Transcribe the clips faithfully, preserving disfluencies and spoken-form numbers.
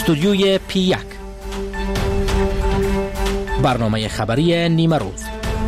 استودیوی پی یک، برنامه خبری نیمه روز.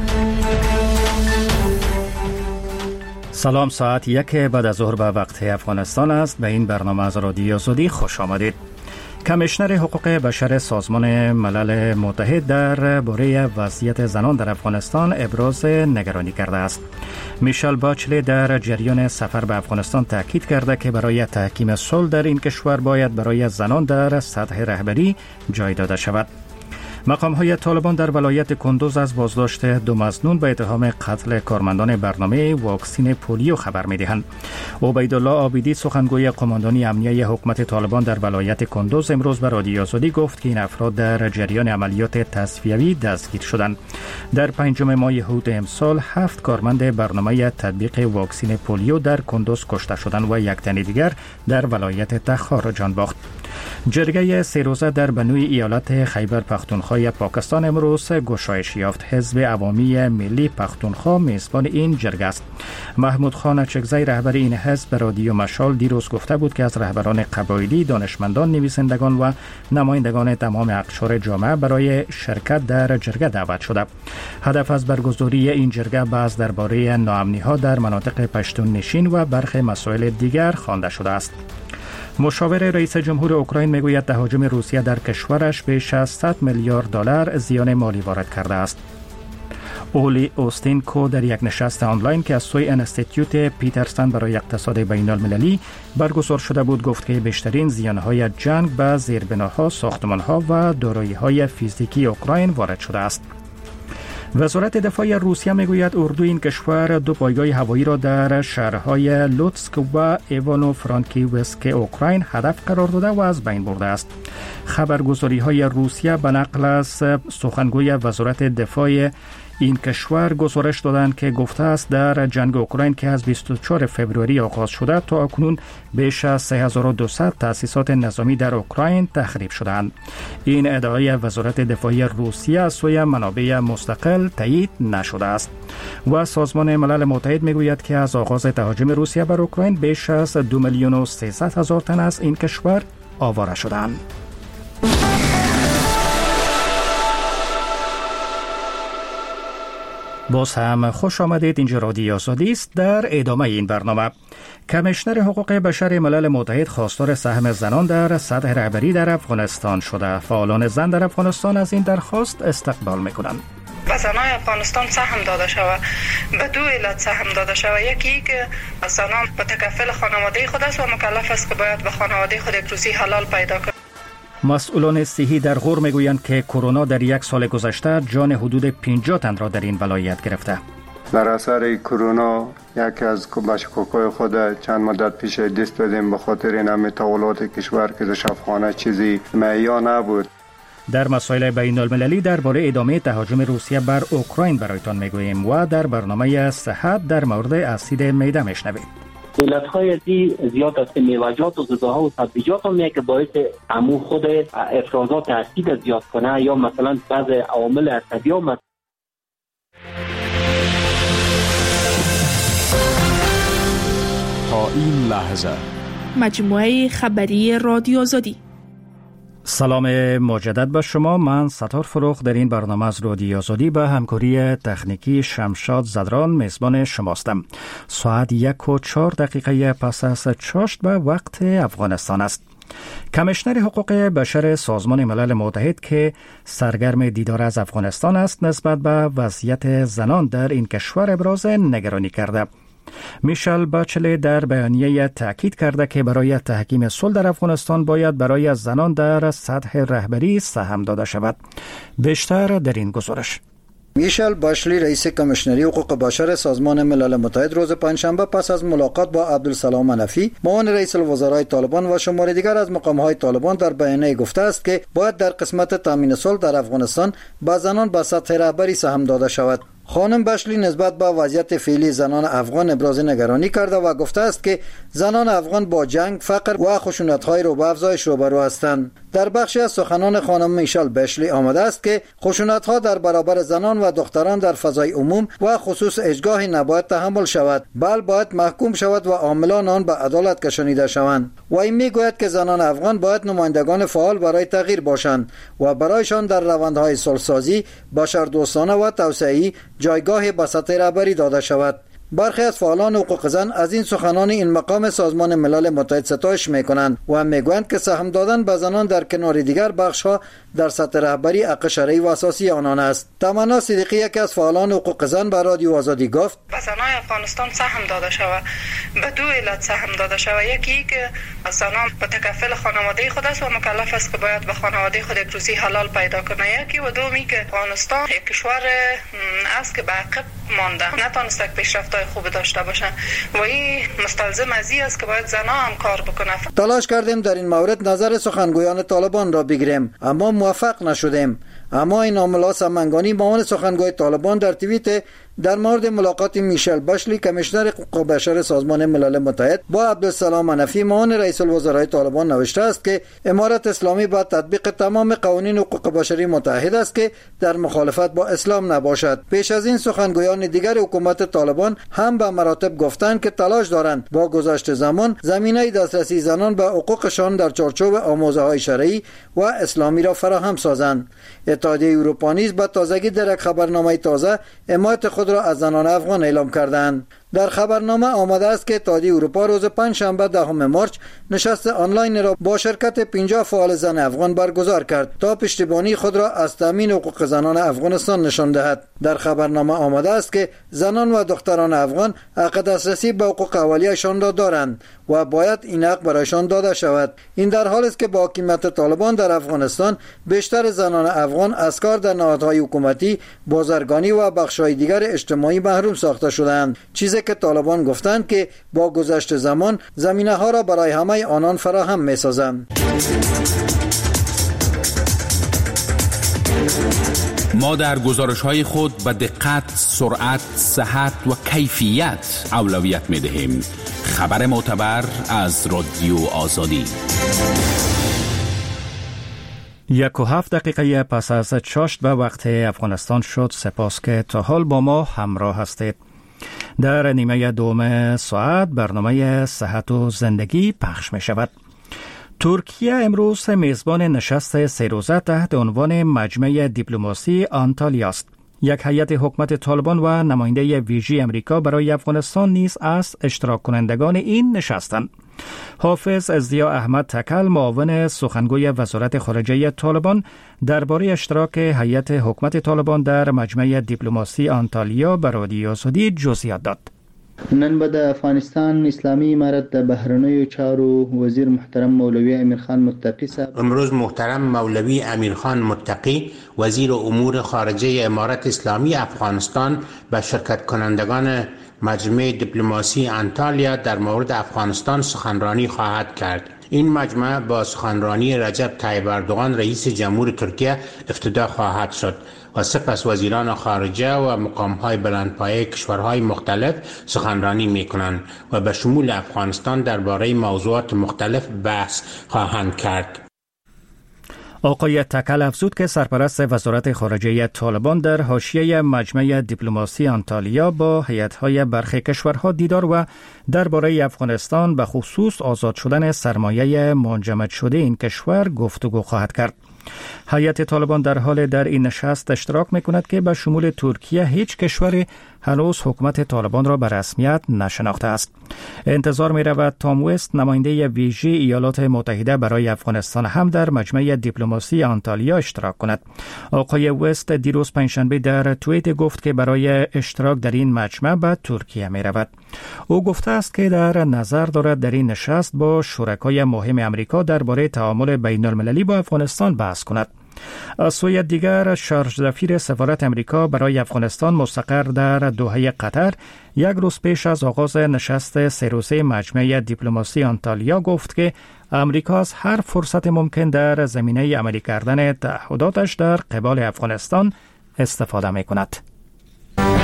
سلام، ساعت یک بعد از ظهر به وقت افغانستان است. به این برنامه از رادیو آزادی خوش آمدید. کمیشنر حقوق بشر سازمان ملل متحد در باره وضعیت زنان در افغانستان ابراز نگرانی کرده است. میشل باچلی در جریان سفر به افغانستان تاکید کرده که برای تحکیم صلح در این کشور باید برای زنان در سطح رهبری جای داده شود. مقام‌های طالبان در ولایت کندوز از بازداشت دو مظنون به اتهام قتل کارمندان برنامه واکسین پولیو خبر می‌دهند. عبیدالله عابدی سخنگوی قماندانی امنیه حکومت طالبان در ولایت کندوز امروز به رادیو آزادی گفت که این افراد در جریان عملیات تصفیوی دستگیر شدند. در پنجم ماه حود امسال هفت کارمند برنامه تطبیق واکسین پولیو در کندوز کشته شدند و یک تن دیگر در ولایت تخار جان باخت. جرگه سه روزه در بنوی ایالت خیبر پختونخوا پاکستان امروز گشایش یافت. حزب عوامی ملی پختونخوا میزبان این جرگه است. محمود خان چکزی رهبر این حزب به رادیو مشال دیروز گفته بود که از رهبران قبایلی، دانشمندان، نویسندگان و نمایندگان تمام اقشار جامعه برای شرکت در جرگه دعوت شده. هدف از برگزاری این جرگه بحث درباره ناامنی‌ها در مناطق پشتون نشین و برخی مسائل دیگر خوانده شده است. مشاور رئیس جمهور اوکراین میگوید تهاجم روسیه در کشورش بیش از صد میلیارد دلار زیان مالی وارد کرده است. اولی اوستینکو در یک نشست آنلاین که از سوی انستیتیوت پیترسن برای اقتصاد بین المللی برگزار شده بود گفت که بیشترین زیانهای جنگ به زیربناها، ساختمانها و دارایی‌های فیزیکی اوکراین وارد شده است. وزارت دفاع روسیه میگوید اردوی این کشور دو پایگاه هوایی را در شهرهای لوتسک و ایوانو فرانکیوسک اوکراین هدف قرار داده و از بین برده است. خبرگزاری های روسیه به نقل از سخنگوی وزارت دفاع این کشور گزارش دادند که گفته است در جنگ اوکراین که از بیست و چهارم فوریه آغاز شده تا اکنون بیش از سه هزار و دویست تأسیسات نظامی در اوکراین تخریب شدند. این ادعای وزارت دفاع روسیه از سوی منابع مستقل تایید نشده است و سازمان ملل متحد میگوید که از آغاز تهاجم روسیه بر اوکراین بیش از دو میلیون و سیصد هزار تن از این کشور آواره شدند. باز هم خوش آمدید. اینجا رادیو آزادی است. در ادامه این برنامه کمیشنر حقوق بشر ملل متحد خواستار سهم زنان در سطح رهبری در افغانستان شده. فعالان زن در افغانستان از این درخواست استقبال میکنند. به زنان افغانستان سهم داده شود. به دو علت سهم داده شود. یکی که زنان متکفل خانواده خود است و مکلف است که باید به خانواده خود یک روزی حلال پیدا کند. مسئولان صحی در غور میگویند که کرونا در یک سال گذشته جان حدود پنجاه تن را در این ولایت گرفته. در اثر کرونا یکی از بچه‌کوکای خود چند مدت پیش دست دادیم به خاطر این همه تحولات کشور که در شفاخانه چیزی معیا نبود. در مسائل بین المللی درباره ادامه تهاجم روسیه بر اوکراین برایتان میگوییم و در برنامه صحت در مورد اسید معده میشنوید. علت‌های دی زیاد است. میوه‌جات و غذاها و سبزیجات هم که باعث عمو خود افرازات اسید زیاد کنه یا مثلا بعض عوامل عصبی هم. تا این لحظه مجموعه خبری رادیو آزادی. سلام مجدد به شما. من ستار فروخ در این برنامه از رادیو آزادی به همکاری تکنیکی شمشاد زدران میزبان شماستم. ساعت یک و چهار دقیقه پس از چاشت به وقت افغانستان است. کمیشنر حقوق بشر سازمان ملل متحد که سرگرم دیدار از افغانستان است نسبت به وضعیت زنان در این کشور ابراز نگرانی کرده. میشل باچلی در بیانیه تاکید کرده که برای تحکیم صلح در افغانستان باید برای زنان در سطح رهبری سهم داده شود. بیشتر در این گزارش. میشل باچلی رئیس کمیشنری حقوق بشر سازمان ملل متحد روز پنجشنبه پس از ملاقات با عبدالسلام منفی معاون رئیس الوزرای طالبان و شمار دیگر از مقام‌های طالبان در بیانیه گفته است که باید در قسمت تامین صلح در افغانستان با زنان به سطح رهبری سهم داده شود. خانم بشلی نسبت به وضعیت فعلی زنان افغان ابراز نگرانی کرده و گفته است که زنان افغان با جنگ، فقر و خشونت‌های رو به افزایش روبرو هستند. در بخشی از سخنان خانم میشل بشلی آمده است که خشونت‌ها در برابر زنان و دختران در فضای عموم و خصوص هیچگاه نباید تحمل شود، بل باید محکوم شود و عاملان آن به عدالت کشانیده شوند. و این میگوید که زنان افغان باید نمایندگان فعال برای تغییر باشند و برایشان در روندهای صلح‌سازی، بشردوستانه و توسعه‌ای جایگاه به سطح رهبری داده شود. برخی از فعالان حقوق زن از این سخنان این مقام سازمان ملل متحد ستایش میکنند و میگویند که سهم دادن به زنان در کنار دیگر بخش‌ها در سطح رهبری حق شرعی و اساسی آنان است. تمنا صدیقی یکی از فعالان حقوق زن به رادیو آزادی گفت: به زنان افغانستان سهم داده شود، به دو علت سهم داده شود. یکی که زنان به تکفل خانواده خود است و مکلف است که باید به خانواده خود یک روزی حلال پیدا کنه. یکی و دومی که افغانستان یک کشور است که به عقب مانده، نتونسته پیشرفت‌های خوب داشته باشن و این مستلزم از این است که باید زنان هم کار بکنه. تلاش کردیم در این مورد نظر سخنگویان طالبان را بگیریم اما موفق نشدیم. اما این عاملا سمنگانی معاون سخنگوی طالبان در توییت در مورد ملاقات میشل بشلی کمیشنر حقوق بشر سازمان ملل متحد با عبدالسلام منفی معاون رئیس الوزرای طالبان نوشته است که امارت اسلامی با تطبیق تمام قوانین حقوق بشری متحد است که در مخالفت با اسلام نباشد. پیش از این سخنگویان دیگر حکومت طالبان هم به مراتب گفتند که تلاش دارند با گذشت زمان زمینه دسترسی زنان به حقوقشان در چارچوب آموزه‌های شرعی و اسلامی را فراهم سازند. اتحادیه اروپا نیز به تازگی در یک خبرنامه تازه حمایت خود را از زنان افغان اعلام کردند. در خبرنامه آمده است که اتحادیه اروپا روز پنجشنبه دهم مارس نشست آنلاین را با شرکت پنجاه فعال زن افغان برگزار کرد تا پشتیبانی خود را از تامین حقوق زنان افغانستان نشان دهد. در خبرنامه آمده است که زنان و دختران افغان حق دسترسی به حقوق اولیه‌شان را دارند و باید این حق برایشان داده شود. این در حالی است که با حکومت طالبان در افغانستان بیشتر زنان افغان از کار در نهادهای حکومتی، بازرگانی و بخش‌های دیگر اجتماعی محروم ساخته شدند، چیزی که طالبان گفتند که با گذشت زمان زمینه ها را برای همه آنان فراهم می سازند. ما در گزارش‌های خود به دقت، سرعت، صحت و کیفیت اولویت می‌دهیم. خبر معتبر از رادیو آزادی. یک و هفت دقیقه پس از چاشت به وقت افغانستان شد. سپاس که تا حال با ما همراه هستید. در نیمه دوم ساعت برنامه صحت و زندگی پخش می شود. ترکیه امروز میزبان نشست سه روزه تحت عنوان مجمع دیپلماسی آنتالیا است. یک هیئت حکومت طالبان و نماینده ویژه امریکا برای افغانستان نیز از اشتراک کنندگان این نشستند. حافظ ضیا احمد تکل معاون سخنگوی وزارت خارجه طالبان درباره اشتراک هیئت حکومت طالبان در مجمع دیپلماسی آنتالیا به رادیو آزادی جزئیات داد. نن به د افغانستان اسلامی امارت د بهرنیو چارو وزیر محترم مولوی امیرخان متقی صاحب امروز محترم مولوی امیرخان متقی وزیر امور خارجه امارت اسلامی افغانستان به شرکت کنندگان مجمع دیپلماسی آنتالیا در مورد افغانستان سخنرانی خواهد کرد. این مجمع با سخنرانی رجب طیب اردوغان رئیس جمهور ترکیه افتتاح خواهد شد و سپس وزیران خارجه و مقام‌های بلندپایه کشورهای مختلف سخنرانی می‌کنند و به شمول افغانستان درباره موضوعات مختلف بحث خواهند کرد. آقای تکل افزود که سرپرست وزارت خارجه طالبان در حاشیه مجمع دیپلماسی آنتالیا با هیئت‌های برخی کشورها دیدار و درباره افغانستان به خصوص آزاد شدن سرمایه منجمد شده این کشور گفتگو خواهد کرد. هیئت طالبان در حال در این نشست اشتراک می‌کند که به شمول ترکیه هیچ کشوری هنوز حکومت طالبان را به رسمیت نشناخته است. انتظار می‌رود تام وست نماینده ویژه ایالات متحده برای افغانستان هم در مجمع دیپلماسی آنتالیا اشتراک کند. آقای وست دیروز پنجشنبه در توییت گفت که برای اشتراک در این مجمع به ترکیه می‌رود. او گفته است که در نظر دارد در این نشست با شرکای مهم امریکا درباره تعامل بین‌المللی با افغانستان بحث کند. از سوی دیگر شارژ سفیر سفارت امریکا برای افغانستان مستقر در دوحه قطر یک روز پیش از آغاز نشست سه روزه مجمع دیپلماسی آنتالیا گفت که امریکا از هر فرصت ممکن در زمینه عملی کردن تعهداتش در قبال افغانستان استفاده می کند.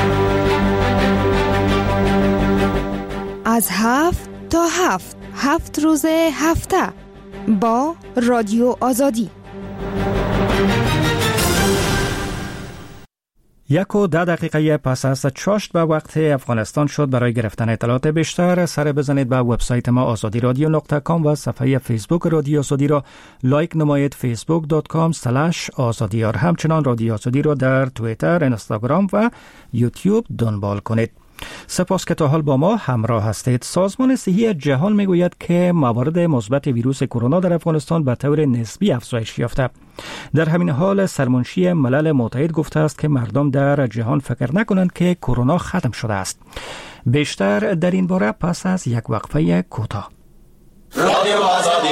از هفت تا هفت هفت روز هفته با رادیو آزادی. یک و ده دقیقه پس از چاشت به وقت افغانستان شد. برای گرفتن اطلاعات بیشتر سر بزنید به وبسایت ما آزادی رادیو نقطه کام و صفحه فیسبوک رادیو آزادی را لایک نمایید، فیسبوک دات کام اسلش آزادی. همچنان رادیو آزادی را در توییتر، اینستاگرام و یوتیوب دنبال کنید. سپاس که تا حال با ما همراه هستید. سازمان صحی جهان میگوید که موارد مثبت ویروس کرونا در افغانستان به طور نسبی افزایش یافته. در همین حال سرمنشی ملل متحد گفته است که مردم در جهان فکر نکنند که کرونا ختم شده است. بیشتر در این باره پس از یک وقفه کوتاه. رادیو آزادی.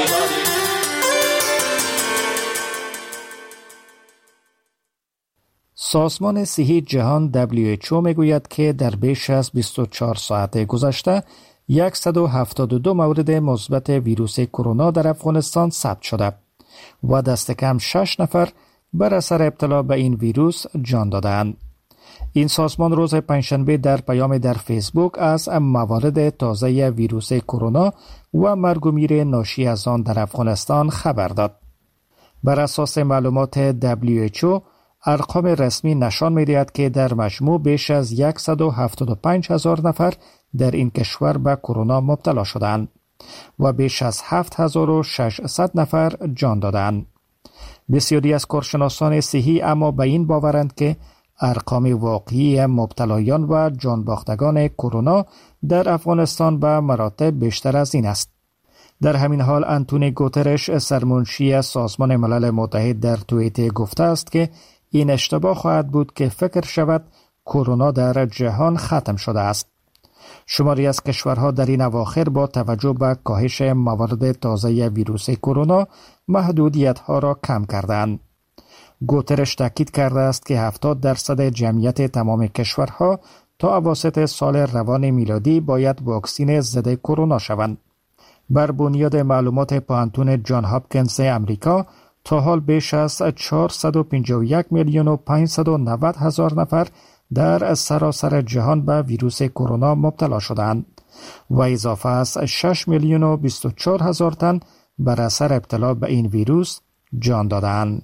سازمان صحی جهان دبلیو اچ او میگوید که در بیش از بیست و چهار ساعت گذشته صد و هفتاد و دو مورد مثبت ویروس کرونا در افغانستان ثبت شده و دست کم شش نفر بر اثر ابتلا به این ویروس جان دادند. این سازمان روز پنجشنبه در پیام در فیسبوک از موارد تازه ویروس کرونا و مرگ و میر ناشی از آن در افغانستان خبر داد. بر اساس معلومات دبلیو اچ او ارقام رسمی نشان می‌دهد که در مجموع بیش از صد و هفتاد و پنج هزار نفر در این کشور به کرونا مبتلا شدند و بیش از هفت هزار و ششصد نفر جان دادند. بسیاری از کارشناسان صحی اما به این باورند که ارقام واقعی مبتلایان و جان باختگان کرونا در افغانستان به مراتب بیشتر از این است. در همین حال انتونی گوترش سرمنشی سازمان ملل متحد در توییت گفته است که این اشتباه خواهد بود که فکر شود کرونا در جهان ختم شده است. شماری از کشورها در این اواخر با توجه به کاهش موارد تازه ویروس کرونا محدودیت‌ها را کم کردند. گوترش تاکید کرده است که هفتاد درصد جمعیت تمام کشورها تا اواسط سال روان میلادی باید واکسین ضد کرونا شوند. بر بنیاد معلومات پانتون جان هاپکینز امریکا تا حال بیش از چهارصد و پنجاه و یک میلیون و پانصد و نود هزار نفر در سراسر جهان به ویروس کرونا مبتلا شدند و اضافه از شش میلیون و بیست و چهار هزار تن بر اثر ابتلا به این ویروس جان دادند.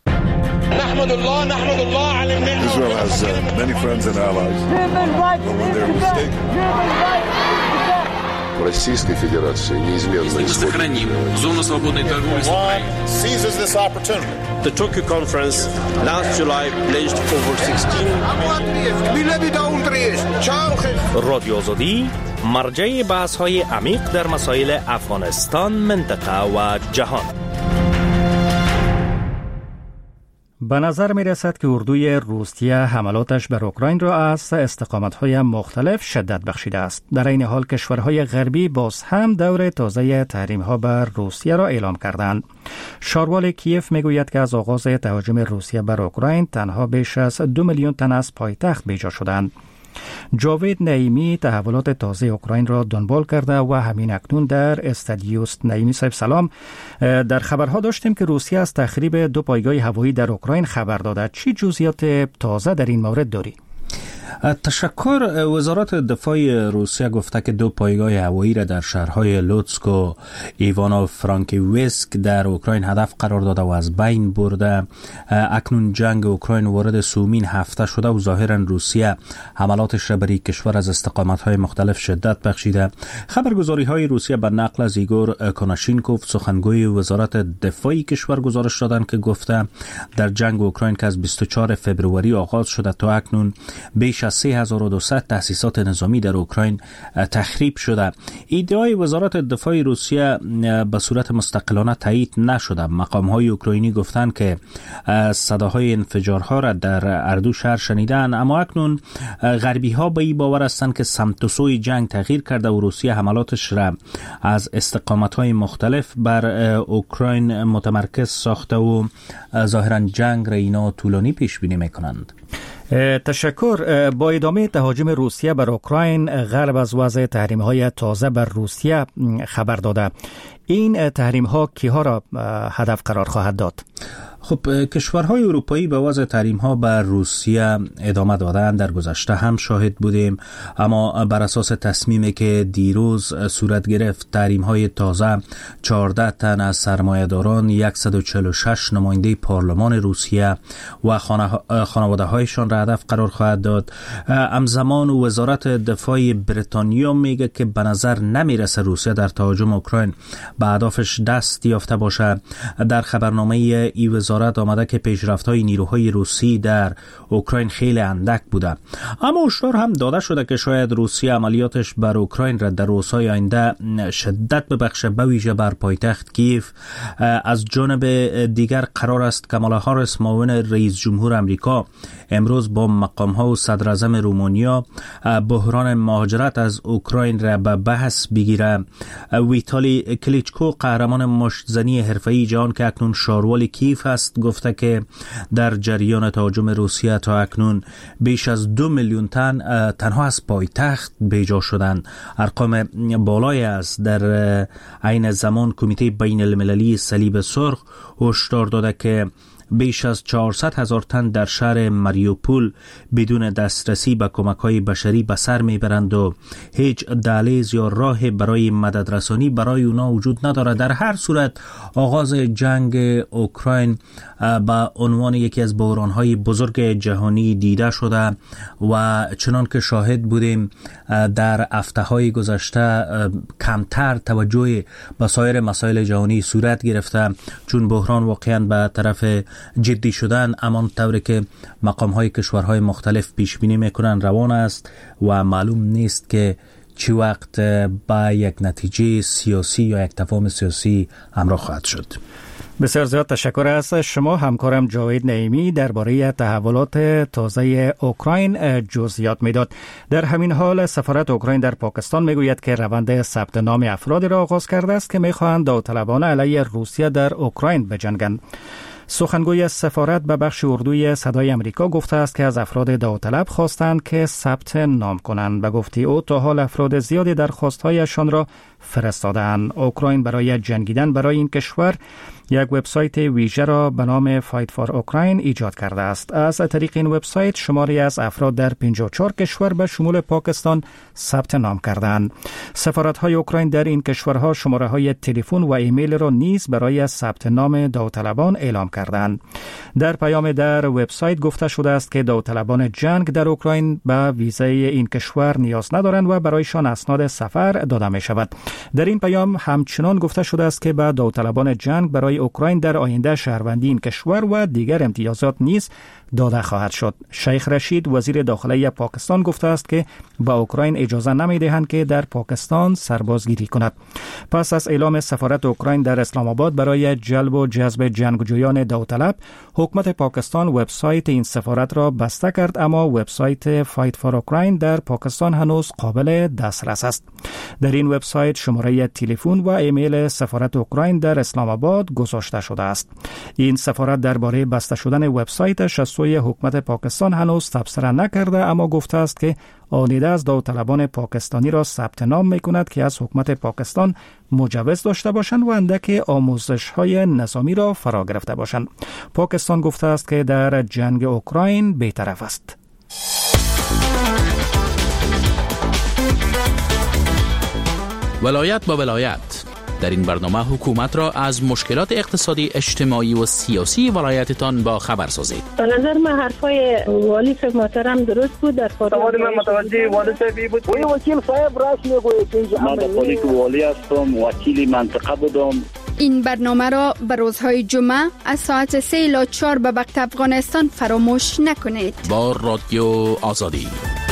نحمد الله نحمد الله علی النعمة. Israel has uh, many friends and allies. But when they're mistaken. Российской Федерации неизменно Если сохраним зону свободной торговли с Украиной. Seizes this opportunity. The Tokyo conference last July pledged over sixteen رادیو آزادی مرجع بحث‌های عمیق در مسائل افغانستان، منطقه و جهان. به نظر می رسد که اردوی روسیه حملاتش بر اوکراین را از استقامت‌های مختلف شدت بخشیده است. در این حال کشورهای غربی باز هم دور تازه تحریم‌ها بر روسیه را اعلام کردند. شاروال کیف می گوید که از آغاز تهاجم روسیه بر اوکراین تنها بیش از دو میلیون تن از پایتخت بیجا شدند. جاوید نعیمی تحولات تازه اوکراین را دنبال کرده و همین اکنون در استادیوست. نعیمی صاحب سلام. در خبرها داشتیم که روسیه از تخریب دو پایگاه هوایی در اوکراین خبر داده. چی جزئیات تازه در این مورد داری؟ تشکر. وزارت دفاع روسیه گفته که دو پایگاه هوایی را در شهرهای لوتسک و ایوانو فرانکیوسک در اوکراین هدف قرار داده و از بین برده. اکنون جنگ اوکراین وارد سومین هفته شده و ظاهرا روسیه حملاتش را بر این کشور از استقامت‌های مختلف شدت بخشیده. خبرگزاری‌های روسیه به نقل از ایگور کوناشینکوف سخنگوی وزارت دفاع کشور گزارش دادند که گفته در جنگ اوکراین که از بیست و چهارم فوریه آغاز شده تا اکنون بیش از سه هزار و دویست تأسیسات نظامی در اوکراین تخریب شده. ادعای وزارت دفاع روسیه به صورت مستقلانه تایید نشده. مقام‌های اوکراینی گفتند که صداهای انفجارها را در اردو شهر شنیدند، اما اکنون غربی‌ها به این باور هستند که سمت و سوی جنگ تغییر کرده و روسیه حملاتش را از استقامت‌های مختلف بر اوکراین متمرکز ساخته و ظاهراً جنگ را اینا طولانی پیش بینی می‌کنند. تشکر. با ادامه تهاجم روسیه بر اوکراین، غرب از وضع تحریم‌های تازه بر روسیه خبر داده. این تحریم‌ها کیها را هدف قرار خواهد داد؟ خب کشورهای اروپایی به وضع تحریم ها بر روسیه ادامه دادن. در گذشته هم شاهد بودیم، اما بر اساس تصمیمی که دیروز صورت گرفت، تحریم های تازه چهارده تن از سرمایه‌داران، صد و چهل و شش نماینده پارلمان روسیه و خانواده هایشان را هدف قرار خواهد داد. همزمان وزارت دفاع بریتانیا میگه که به نظر نمیرسه روسیه در تهاجم اوکراین به اهدافش دست یافته باشه. در خبرنامه ای وزارت آمده که پیشرفت‌های نیروهای روسی در اوکراین خیلی اندک بوده، اما هشدار هم داده شده که شاید روسیه عملیاتش بر اوکراین را در روزهای آینده شدت ببخشه، به ویژه بر پایتخت کیف. از جانب دیگر قرار است کامالا هاریس معاون رئیس جمهور امریکا امروز با مقام‌ها و صدر اعظم رومانیا بحران مهاجرت از اوکراین را به بحث بگیره. ویتالی کلیچکو قهرمان مشت‌زنی حرفه‌ای جهان که اکنون شاروال کیف است گفته که در جریان تهاجم روسیه تا اکنون بیش از دو میلیون تن تنها از پایتخت بیجا شدند. ارقام بالایی است. در عین زمان کمیته بین المللی صلیب سرخ هشدار داده که بیش از چهارصد هزار تن در شهر ماریوپول بدون دسترسی به کمک‌های بشری به سر میبرند و هیچ دهلیز یا راه برای مدد رسانی برای اونا وجود نداره. در هر صورت آغاز جنگ اوکراین به عنوان یکی از بحران‌های بزرگ جهانی دیده شده و چنان که شاهد بودیم در هفته‌های گذشته کمتر توجه به سایر مسائل جهانی صورت گرفته، چون بحران واقعاً به طرف جدی شدن امان طوری که مقام‌های کشورهای مختلف پیش بینی میکنن روان است و معلوم نیست که چی وقت با یک نتیجه سیاسی یا یک تفاهم سیاسی همراه خواهد شد. بسیار زیاد تشکر از شما همکارم جاوید نعیمی درباره تحولات تازه اوکراین جزئیات میداد. در همین حال سفارت اوکراین در پاکستان میگوید که روند ثبت نام افرادی را آغاز کرده است که میخواهند داوطلبانه علیه روسیه در اوکراین بجنگند. سخنگوی سفارت به بخش اردوی صدای امریکا گفته است که از افراد داوطلب خواستند که ثبت نام کنند. به گفته او تا حال افراد زیادی درخواست‌هایشان را فرستادند. اوکراین برای جنگیدن برای این کشور یک وبسایت ویژه را به نام فایت فار اوکراین ایجاد کرده است. از طریق این وبسایت شماری از افراد در پنجاه و چهار کشور به شمول پاکستان ثبت نام کردند. سفارت‌های اوکراین در این کشورها شماره‌های تلفن و ایمیل را نیز برای ثبت نام داوطلبان اعلام کردند. در پیام در وبسایت گفته شده است که داوطلبان جنگ در اوکراین به ویزای این کشور نیاز ندارند و برایشان اسناد سفر داده می شود. در این پیام همچنان گفته شده است که به داوطلبان جنگ برای اوکراین در آینده شهروندی این کشور و دیگر امتیازات نیز داده خواهد شد. شیخ رشید وزیر داخلی پاکستان گفته است که با اوکراین اجازه نمی‌دهند که در پاکستان سربازگیری کند. پس از اعلام سفارت اوکراین در اسلام آباد برای جلب و جذب جنگجویان داوطلب، حکومت پاکستان وبسایت این سفارت را بسته کرد، اما وبسایت فایت فار اوکراین در پاکستان هنوز قابل دسترس است. در این وبسایت شماره تلفن و ایمیل سفارت اوکراین در اسلام آباد گذاشته شده است. این سفارت درباره بسته شدن وبسایتش از سوی حکومت پاکستان هنوز تبصره نکرده، اما گفته است که آنیده از داوطلبان پاکستانی را ثبت نام می‌کند که از حکومت پاکستان مجوز داشته باشند و اندک آموزش‌های نظامی را فرا گرفته باشند. پاکستان گفته است که در جنگ اوکراین بی‌طرف است. ولایت با ولایت. در این برنامه حکومت را از مشکلات اقتصادی، اجتماعی و سیاسی ولایتتان با خبر سازید. به نظر من حرفای والی صاحب محترم درست بود. در سوال من متوجه والی صاحبی بود. وی وکیل صاحب راست میگوید که من در حالی که والی هستم، وکیل منطقه بودم. این برنامه را به روزهای جمعه از ساعت سه الی چهار به وقت افغانستان فراموش نکنید. با رادیو آزادی.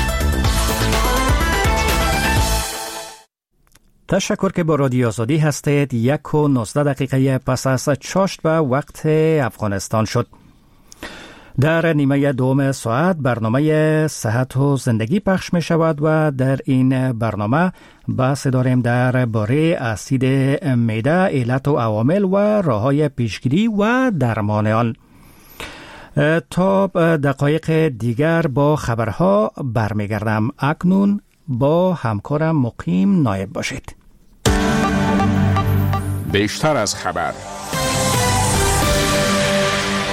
تشکر که با رادیو آزادی هستید. یک و نوزده دقیقه پس از چاشت به وقت افغانستان شد. در نیمه دوم ساعت برنامه صحت و زندگی پخش می شود و در این برنامه بحث داریم در باره اسید معده، علت و عوامل و راه‌های پیشگیری و درمان آن. تا دقایق دیگر با خبرها برمیگردم. اکنون با همکارم مقیم نایب باشید. بیشتر از خبر.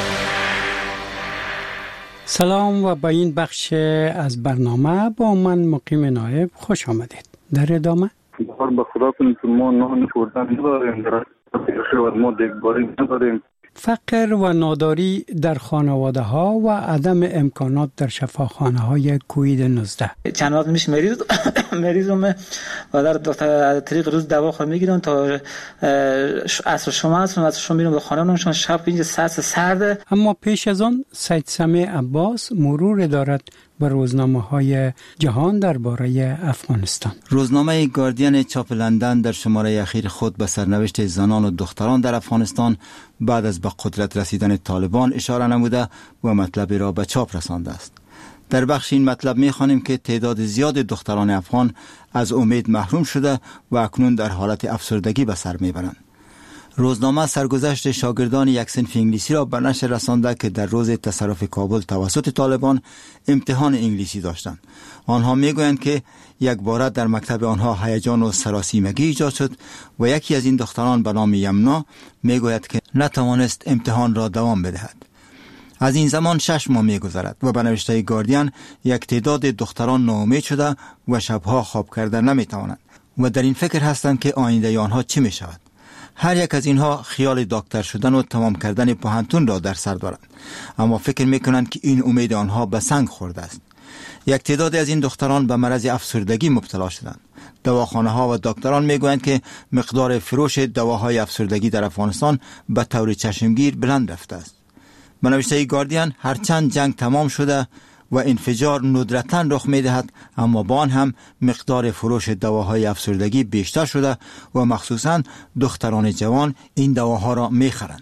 سلام و به این بخش از برنامه با من مقیم نایب خوش آمدید. در ادامه بخار به خدا کنید که ما نان خوردن نداریم، در ما دیگباری نداریم. فقر و ناداری در خانواده ها و عدم امکانات در شفاخانه های کووید نوزده. چند وقت میشه مریض مریضم و در دکتر طریق روز دوا خود میگیرن تا عصر شما هستن، عصر شما میرم به خانه نشون شب اینجا ساعت سرده. اما پیش از آن سید سمیع عباس مرور دارد بر روزنامه‌های جهان درباره افغانستان. روزنامه گاردین چاپ لندن در شماره اخیر خود به سرنوشت زنان و دختران در افغانستان بعد از به قدرت رسیدن طالبان اشاره نموده و مطلبی را به چاپ رسانده است. در بخش این مطلب می‌خوانیم که تعداد زیاد دختران افغان از امید محروم شده و اکنون در حالت افسردگی به سر میبرند. روزنامه سرگذشت شاگردان یک صنف انگلیسی را به نشر رسانده که در روز تصرف کابل توسط طالبان امتحان انگلیسی داشتند. آنها میگویند که یک باره در مکتب آنها هیجان و سراسیمگی ایجاد شد و یکی از این دختران به نام یمنا میگوید که نتوانست امتحان را دوام بدهد. از این زمان شش ماه میگذرد و به نوشته گاردین یک تعداد دختران ناامید شده و شبها خواب کردن نمیتوانند و در این فکر هستند که آینده آنها چه می شود. هر یک از اینها خیال دکتر شدن و تمام کردن پوهنتون را در سر دارند، اما فکر میکنند که این امید آنها به سنگ خورده است. یک تعداد از این دختران به مرض افسردگی مبتلا شدند. دواخانه ها و دکتران میگویند که مقدار فروش دواهای افسردگی در افغانستان به طور چشمگیر بلند رفته است. به نوشته گاردین هرچند جنگ تمام شده و انفجار ندرتاً رخ می‌دهد، اما با آن هم مقدار فروش دواهای افسردگی بیشتر شده و مخصوصاً دختران جوان این دواها را می‌خرند.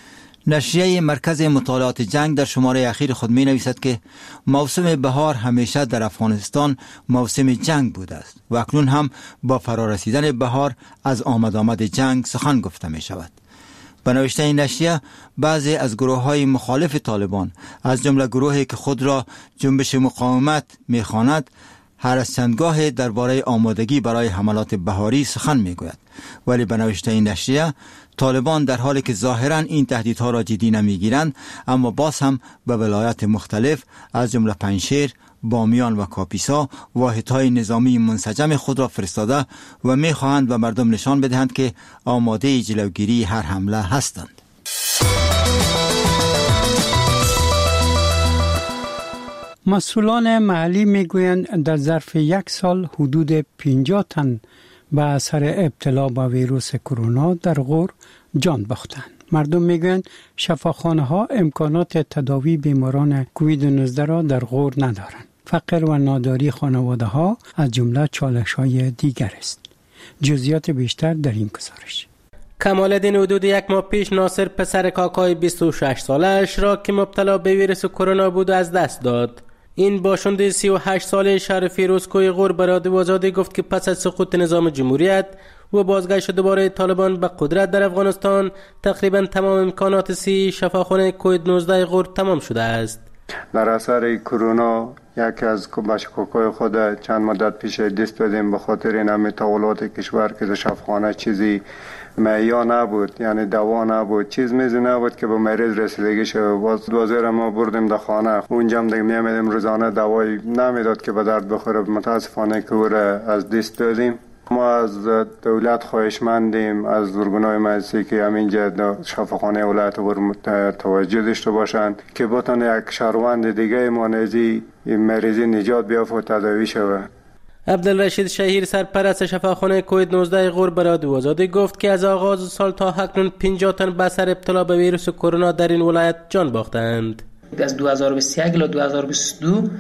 نشریه مرکز مطالعات جنگ در شماره اخیر خود می‌نویسد که موسم بهار همیشه در افغانستان موسم جنگ بوده است و اکنون هم با فرارسیدن بهار از آمد آمد جنگ سخن گفته می‌شود. به نوشته این نشریه بعضی از گروه‌های مخالف طالبان از جمله گروهی که خود را جنبش مقاومت می‌خواند هر از چندگاه درباره آمادگی برای حملات بهاری سخن می‌گوید، ولی به نوشته این نشریه طالبان در حالی که ظاهراً این تهدیدها را جدی نمی‌گیرند اما باز هم به ولایات مختلف از جمله پنجشیر، بامیان و کاپیسا واحدهای نظامی منسجم خود را فرستاده و می‌خواهند به مردم نشان بدهند که آماده جلوگیری هر حمله هستند. مسئولان محلی میگویند در ظرف یک سال حدود پنجاه تن به اثر ابتلا به ویروس کرونا در غور جان باختند. مردم میگویند شفاخانه ها امکانات تداوی بیماران کووید نوزده را در غور ندارند. فقر و ناداری خانواده ها از جمله چالش های دیگر است. جزئیات بیشتر در این گزارش. کمالدین حدود یک ماه پیش ناصر پسر کاکای بیست و شش سالش را که مبتلا به ویروس کرونا بود از دست داد. این باشنده سی و هشت ساله شهر فیروزکوی غور به رادیو آزادی گفت که پس از سقوط نظام جمهوریت و بازگشت دوباره طالبان به قدرت در افغانستان تقریبا تمام امکانات سی شفاخانه کووید نوزده غور تمام شده است. در اثر کرونا یکی از بشکوکای خود چند مدت پیش دست دادیم به خاطر این همه تحولات کشور که شفاخانه چیزی معیا نبود، یعنی دوا نبود، چیز میزی نبود که به مریض رسیدگی شود. باز دوازده ما بردیم در خانه، اونجا هم دیگه میامیدیم روزانه دوایی نمیداد که به درد بخوره. متاسفانه که او را از دست دادیم. ما از دولت خواهشمندیم، از ارگان‌های مجلسی که همینجا شفاخانه ولایت غور توجه داشته باشند که بتونه یک شهروند دیگه مانزی مریضی نجات بیافت و تداوی شود. عبدالرشید شهیر سرپرست شفاخانه کووید نوزده غور به رادیو آزادی گفت که از آغاز سال تا اکنون پنجاه تن به اثر ابتلا به ویروس کرونا در این ولایت جان باختند. از دو هزار و بیست و یک تا دو هزار و بیست و دو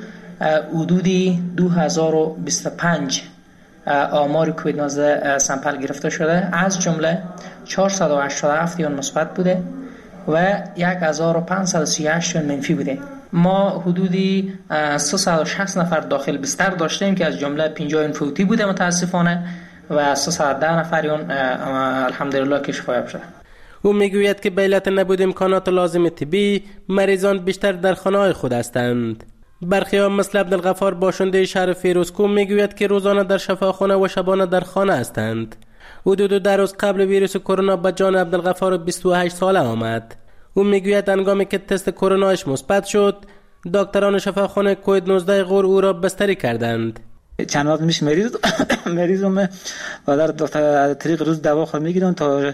حدودی دو هزار و بیست و پنج آمار کووید نوزده سمپل گرفته شده، از جمله چهارصد و هشتاد و هفت اون مثبت بوده و یک هزار و پانصد و سی و هشت منفی بوده. ما حدودی سیصد و شصت نفر داخل بستر داشتیم که از جمله پنجاه اون فوتی بوده متاسفانه و سیصد و ده نفر اون الحمدلله که شفا شده. او میگوید که به علت نبود امکانات لازم طبی مریضان بیشتر در خانه‌های خود هستند. برخی ها مثل عبدالغفار باشنده شهر فیروزکو میگوید که روزانه در شفاخانه و شبانه در خانه هستند. حدود دو روز قبل ویروس کرونا به جان عبدالغفار بیست و هشت ساله آمد. او میگوید هنگامی که تست کرونایش مثبت شد دکتران شفاخانه کووید نوزده غور او را بستری کردند. چند وقت میشه مریض مریضم و در دکتر طریق روز دوا خود میگیرم تا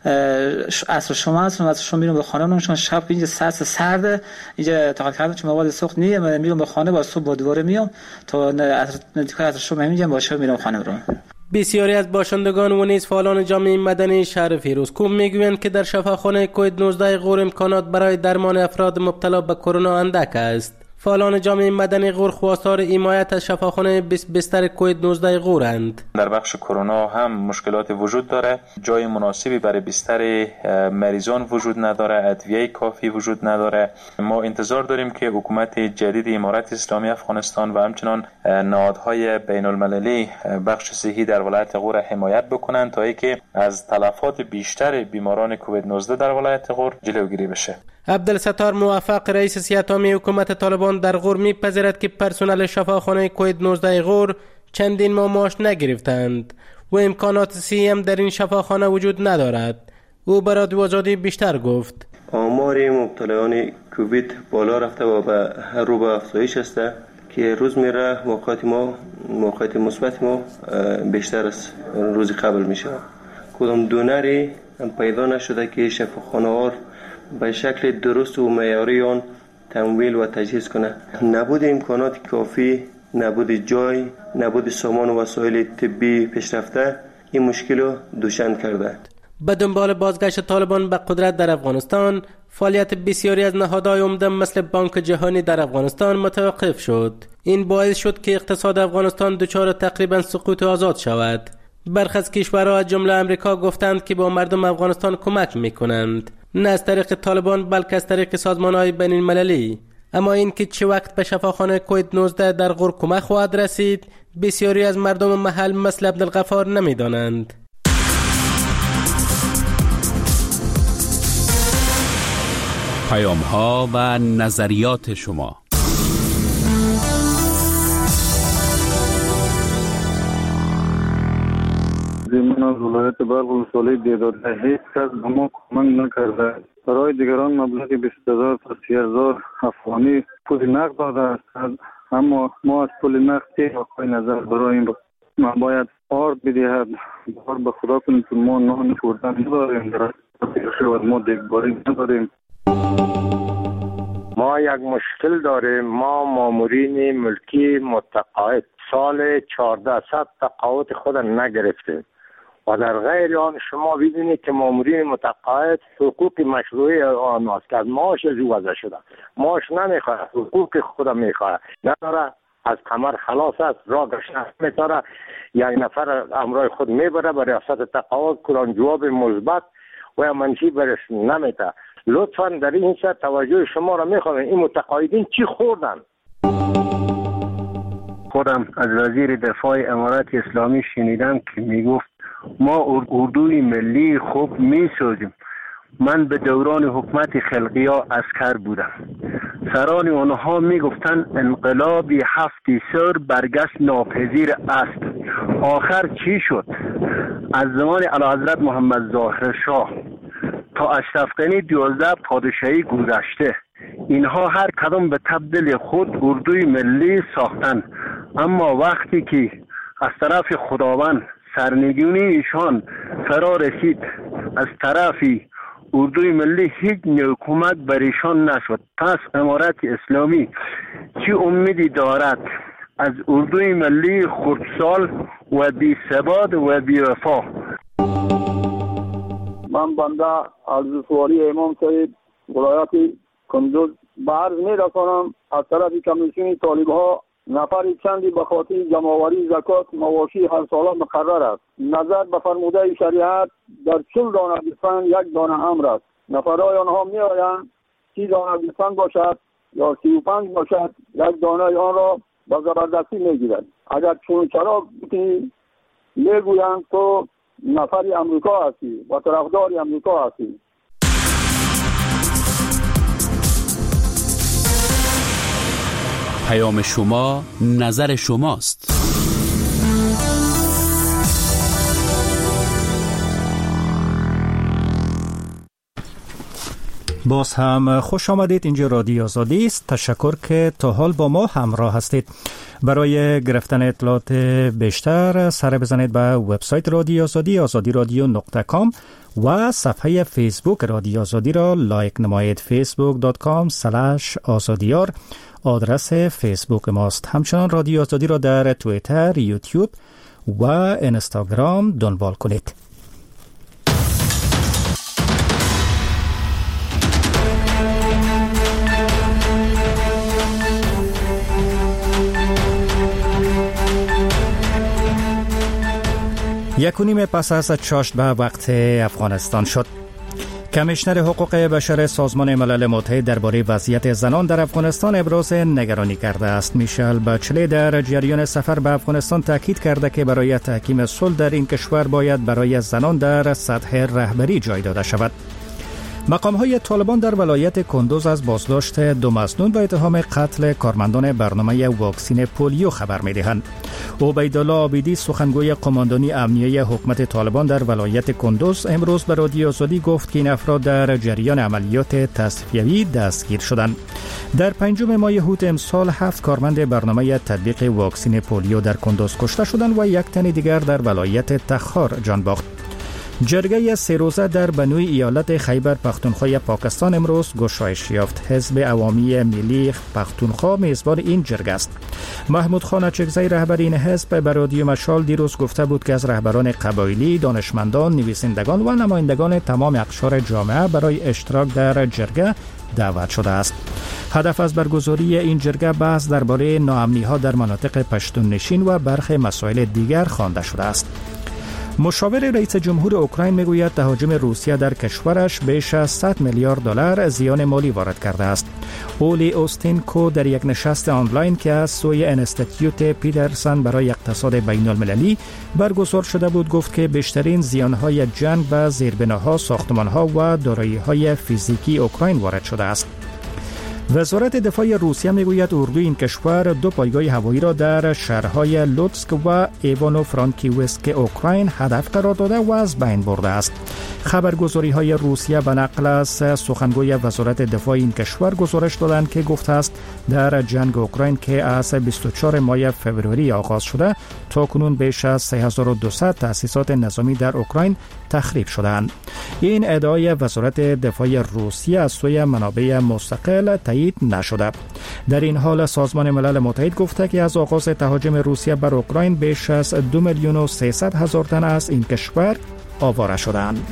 عصر شما هستم از شما میرم به خانه من چون شب اینجا سرد سرد اینجا تا کردم چون مواد سوخت نیه من میرم به خانه با صبح با دوباره میام تا عصر نزدیک عصر شما میگم باشه میرم خانه رو. بسیاری از باشندگان و نیز فعالان جامعه مدنی شهر فیروزکوه میگویند که در شفاخانه کووید نوزده غور امکانات برای درمان افراد مبتلا به کرونا اندک است. فعالان جامعه مدنی غور خواستار حمایت از شفاخانه بستر کووید نوزده غورند. در بخش کرونا هم مشکلات وجود داره، جای مناسبی برای بستر مریضان وجود نداره، ادویه کافی وجود نداره. ما انتظار داریم که حکومت جدید امارت اسلامی افغانستان و همچنان نهادهای بین المللی بخش صحی در ولایت غور حمایت بکنند تا اینکه از تلفات بیشتر بیماران کووید نوزده در ولایت غور جلوگیری بشه. عبدالستار موفق رئیس سیاست عامی حکومت طالبان در غور می‌پذیرد که پرسنل شفاخانه کووید نوزده غور چندین ماه معاش نگرفتند و امکانات صحی هم در این شفاخانه وجود ندارد. او برای رادیو آزادی بیشتر گفت. آمار مبتلایان کووید بالا رفته و به هر رو به افزایش است که روز میره موقعیت ما موقعیت مثبت ما بیشتر از روز قبل میشه. کدام دونری پیدا نشده که شفاخانه ها به شکل درست و معیاری آن تمویل و تجهیز کنه. نبود امکانات کافی، نبود جای، نبود سامان و وسایل طبی پیشرفته این مشکل رو دوشن کرده. به دنبال بازگشت طالبان به قدرت در افغانستان، فعالیت بسیاری از نهادهای عمده مثل بانک جهانی در افغانستان متوقف شد. این باعث شد که اقتصاد افغانستان دچار تقریبا سقوط آزاد شود. برخی از کشورها از جمله امریکا گفتند که با مردم افغانستان کمک میکنند، نه از طریق طالبان بلکه از طریق سازمان‌های بین المللی. اما این که چه وقت به شفاخانه کووید نوزده در غور کمک خواهد رسید بسیاری از مردم محل مثل عبدالغفار نمیدانند. پیام‌ها و نظریات شما. من از ولایت بلخ ولسوالی دیداده هیچ کس به ما کمک نکرده. برای دیگران مبلغ بیست هزار تا سی هزار افغانی پول نقد داده است، اما ما از پول نقد تیغ نظر برای این ما باید آرد بدهد. بار به خدا کنید که ما نان خوردن نداریم، در ما دیگباری نداریم. ما یک مشکل داریم. ما مامورین ملکی متقاعد سال چهارده تقاعد خود نگرفتیم و در غیر آن شما ببینید که مامورین متقاعد حقوق مشروعی آن است که از معاش از وضع شده. معاش نمیخواد، حقوق خود میخواد. نداره، از کمر خلاص است، راه گشتن میتاره، یک نفر امرای خود میبره به ریاست تقاعد، کلان جواب مثبت و منفی برش نمیده. لطفا در این سر توجه شما را میخوام. این متقاعدین چی خوردن؟ خودم از وزیر دفاع امارت اسلامی شنیدم که میگفت ما اردوی ملی خوب میسازیم. من به دوران حکومت خلقیا عسکر بودم. سران آنها میگفتن انقلابی هفتی سر برگشت ناپذیر است. آخر چی شد؟ از زمان اعلیحضرت محمد ظاهر شاه تا اشرف غنی دوازده پادشاهی گذشته، اینها هر کدام به تبدیل خود اردوی ملی ساختن، اما وقتی که از طرف خداوند سرنگونی ایشان فرا رسید، از طرفی اردوی ملی هیچ نوع کمک بر ایشان نشد. پس امارت اسلامی چه امیدی دارد از اردوی ملی خردسال و بی ثبات و بی وفا؟ من بنده از سوالی امام صاحب ولایت کندوز به عرض می رسانم از طرف کمیسیون طالب ها نفر چندی به خاطر جمعآوری زکات مواشی هر ساله مقرر است. نظر به فرموده شریعت در چل دانه گوسفند یک دانه امر است. نفرهای آنها می آیند سی دانه گوسفند باشد یا سی و پنج باشد، یک دانه آن را به زبردستی می گیرند. اگر چون چرا می گویند تو نفری امریکا هستی و طرفدار امریکا هستی. پیام شما نظر شماست. باز هم خوش آمدید. اینجا رادیو آزادی است. تشکر که تا حال با ما همراه هستید. برای گرفتن اطلاعات بیشتر سر بزنید به وبسایت رادیو آزادی آزادی رادیو نقطه کام و صفحه فیسبوک رادیو آزادی را لایک نمایید. فیسبوک دات کام اسلش آزادیار آدرس فیسبوک ماست. همچنان رادیو آزادی را در توییتر، یوتیوب و اینستاگرام دنبال کنید. یک و نیم پس از چاشت به وقت افغانستان شد. کمیشنر حقوق بشر سازمان ملل متحد درباره وضعیت زنان در افغانستان ابراز نگرانی کرده است. میشل باچله در جریان سفر به افغانستان تاکید کرده که برای تحکیم صلح در این کشور باید برای زنان در سطح رهبری جای داده شود. مقام‌های طالبان در ولایت کندوز از بازداشت دو مسنون به اتهام قتل کارمندان برنامه واکسین پولیو خبر می‌دهند. عبیدالله عابدی سخنگوی قماندانی امنیه حکومت طالبان در ولایت کندوز امروز به رادیو آزادی گفت که این افراد در جریان عملیات تصفیوی دستگیر شدند. در پنجم ماه هوت امسال هفت کارمند برنامه تطبیق واکسین پولیو در کندوز کشته شدند و یک تن دیگر در ولایت تخار جان باخت. جرگه سه روزه در بنوی ایالت خیبر پختونخوا پاکستان امروز گشایش یافت. حزب عوامی ملی پختونخوا میزبان این جرگه است. محمود خان اچکزی رهبر این حزب به رادیو مشال دیروز گفته بود که از رهبران قبایلی، دانشمندان، نویسندگان و نمایندگان تمام اقشار جامعه برای اشتراک در جرگه دعوت شده است. هدف از برگزاری این جرگه بحث درباره ناامنی‌ها در مناطق پشتون نشین و برخی مسائل دیگر خوانده شده است. مشاور رئیس جمهور اوکراین میگوید تهاجم روسیه در کشورش بیش از صد میلیارد دلار زیان مالی وارد کرده است. اولی اوستینکو در یک نشست آنلاین که از سوی انستیتیوت پیترسن برای اقتصاد بین المللی برگزار شده بود گفت که بیشترین زیانهای جنگ به زیربناها، ساختمانها و دارایی‌های فیزیکی اوکراین وارد شده است. وزارت دفاع روسیه میگوید اردوی این کشور دو پایگاه هوایی را در شهرهای لوتسک و ایوانو فرانکیوسک اوکراین هدف قرار داده و از بین برده است. خبرگزاری های روسیه به نقل از سخنگوی وزارت دفاع این کشور گزارش دادند که گفته است در جنگ اوکراین که از بیست و چهارم ماه فوریه آغاز شده تا کنون بیش از سه هزار و دویست تأسیسات نظامی در اوکراین تخریب شدند. این ادعای وزارت دفاع روسیه از سوی منابع مستقل تایید نشده. در این حال سازمان ملل متحد گفته که از آغاز تهاجم روسیه بر اوکراین بیش از دو میلیون و سیصد هزار تن از این کشور آواره شدند.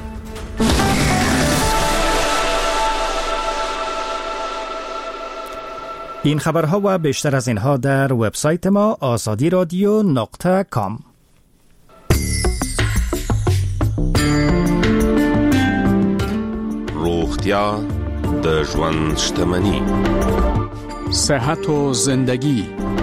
این خبرها و بیشتر از اینها در وبسایت ما آزادی رادیو نقطه کام. روغتیا د ژوند شتمني، صحت و زندگی.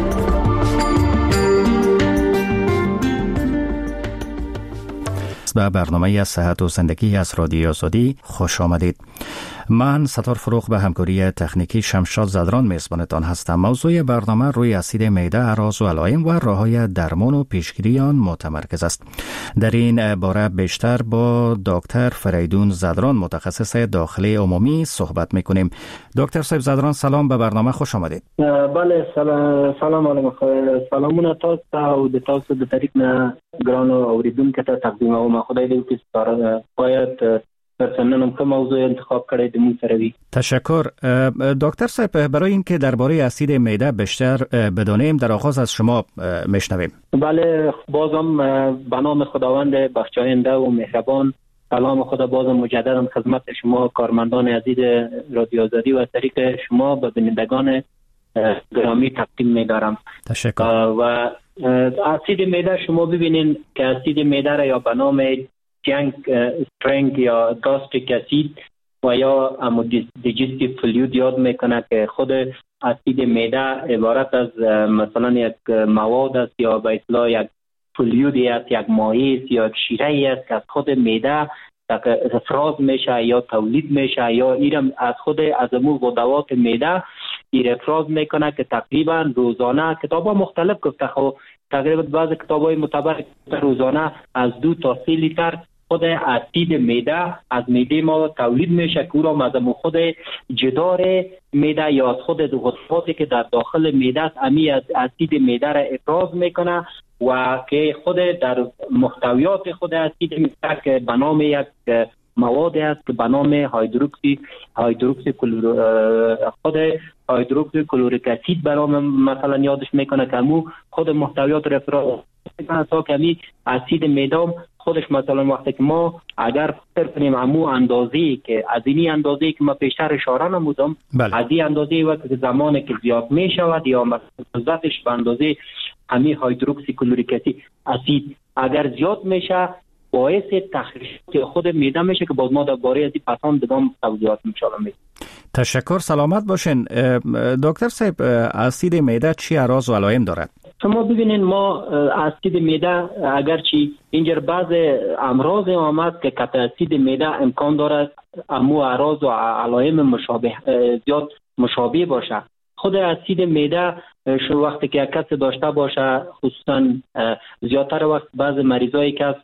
به برنامه صحت و زندگی از رادیو آزادی خوش آمدید. من ستار فروغ به همکاری تکنیکی شمشاد زدران میزبانتان هستم. موضوع برنامه روی اسید معده، اعراض و علائم و راه‌های درمان و پیشگیری آن متمرکز است. در این باره بیشتر با دکتر فریدون زدران متخصص داخلی عمومی صحبت میکنیم. دکتر صاحب زدران سلام، به برنامه خوش آمدید. بله سلام سلام علیکم. سلامونه تاسو او د تاسو د طریق نه ګرانو اوریدونکو ته تقدیم او خدای دې چې باید پرسنلم که موضوع انتخاب کرده دمون سروی. تشکر. دکتر صاحب برای اینکه درباره اسید معده بیشتر بدانیم در آغاز از شما میشنویم. بله بازم به نام خداوند بخشاینده و مهربان سلام خدا بازم مجددا خدمت شما کارمندان عزیز رادیو آزادی و طریق شما به بینندگان گرامی تقدیم می‌دارم. تشکر. و اسید معده شما ببینید که اسید معده را یا به نام جنگ استرنگ یا گاستریک اسید و یا دیجستیو فلوید یاد میکنه که خود اسید معده عبارت از مثلا یک مواد است یا به اصطلاح یک فلویدی است، یک مایع است یا یک شیره است که از خود معده افراز میشه یا تولید میشه یا ایرم از خود از امو غدوات معده ایر افراز میکنه که تقریبا روزانه کتابا مختلف گفته خب تقریبا بعض کتابای معتبر روزانه از دو تا سه لیتر خود اسید معده از معده ما تولید میشه که او را از خود جدار معده یا از خود غده‌ای که در داخل معده است امی از اسید معده را افراز میکنه و که خود در محتویات خود اسید معده که به نام یک مواد است که به نام هیدروکسی هیدروکسی کلور خود هیدروکسی کلوریک اسید به نام مثلا یادش میکنه که مو خود محتویات را افراز میکنه تا که اسید معده خودش مثلا وقتی که ما اگر فکر کنیم امو اندازه‌ای که از این اندازه‌ای که ما پیشتر اشاره نمودم بله. از این اندازه‌ای وقتی زمانی که زیاد میشود یا مثبتش به اندازه همین هیدروکسی کلوریک اسید اگر زیاد میشه باعث تخریش خود معده میشه که باز ما درباره از این پسان بدام توضیحات می‌شالم می‌دم. تشکر، سلامت باشین. دکتر صاحب، اسید معده چی اعراض و علائم دارد؟ شما ببینید ما اسید معده اگرچه اینجا بعض امراض آمد که کت اسید معده امکان دارد امو اعراض و علائم مشابه زیاد مشابه باشه. خود اسید معده شو وقتی که کس داشته باشه خصوصا زیادتر وقت بعض مریضایی که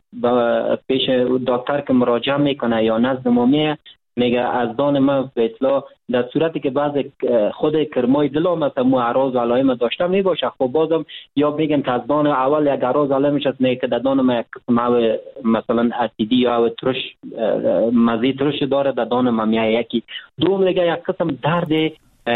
پیش دکتر که مراجعه میکنه یا نزد ما میه میگه از دان ما به اطلاع در صورتی که بعض خود کرمای دل آمد مو اعراض و علائم داشته می باشه خب بازم یا میگن که از دان اول یک اعراض علائمش است میگه که در دان ما یک قسم مثلا اسیدی یا ترش مزه ترش داره در دان ما میایه یکی دوم میگه یک قسم درد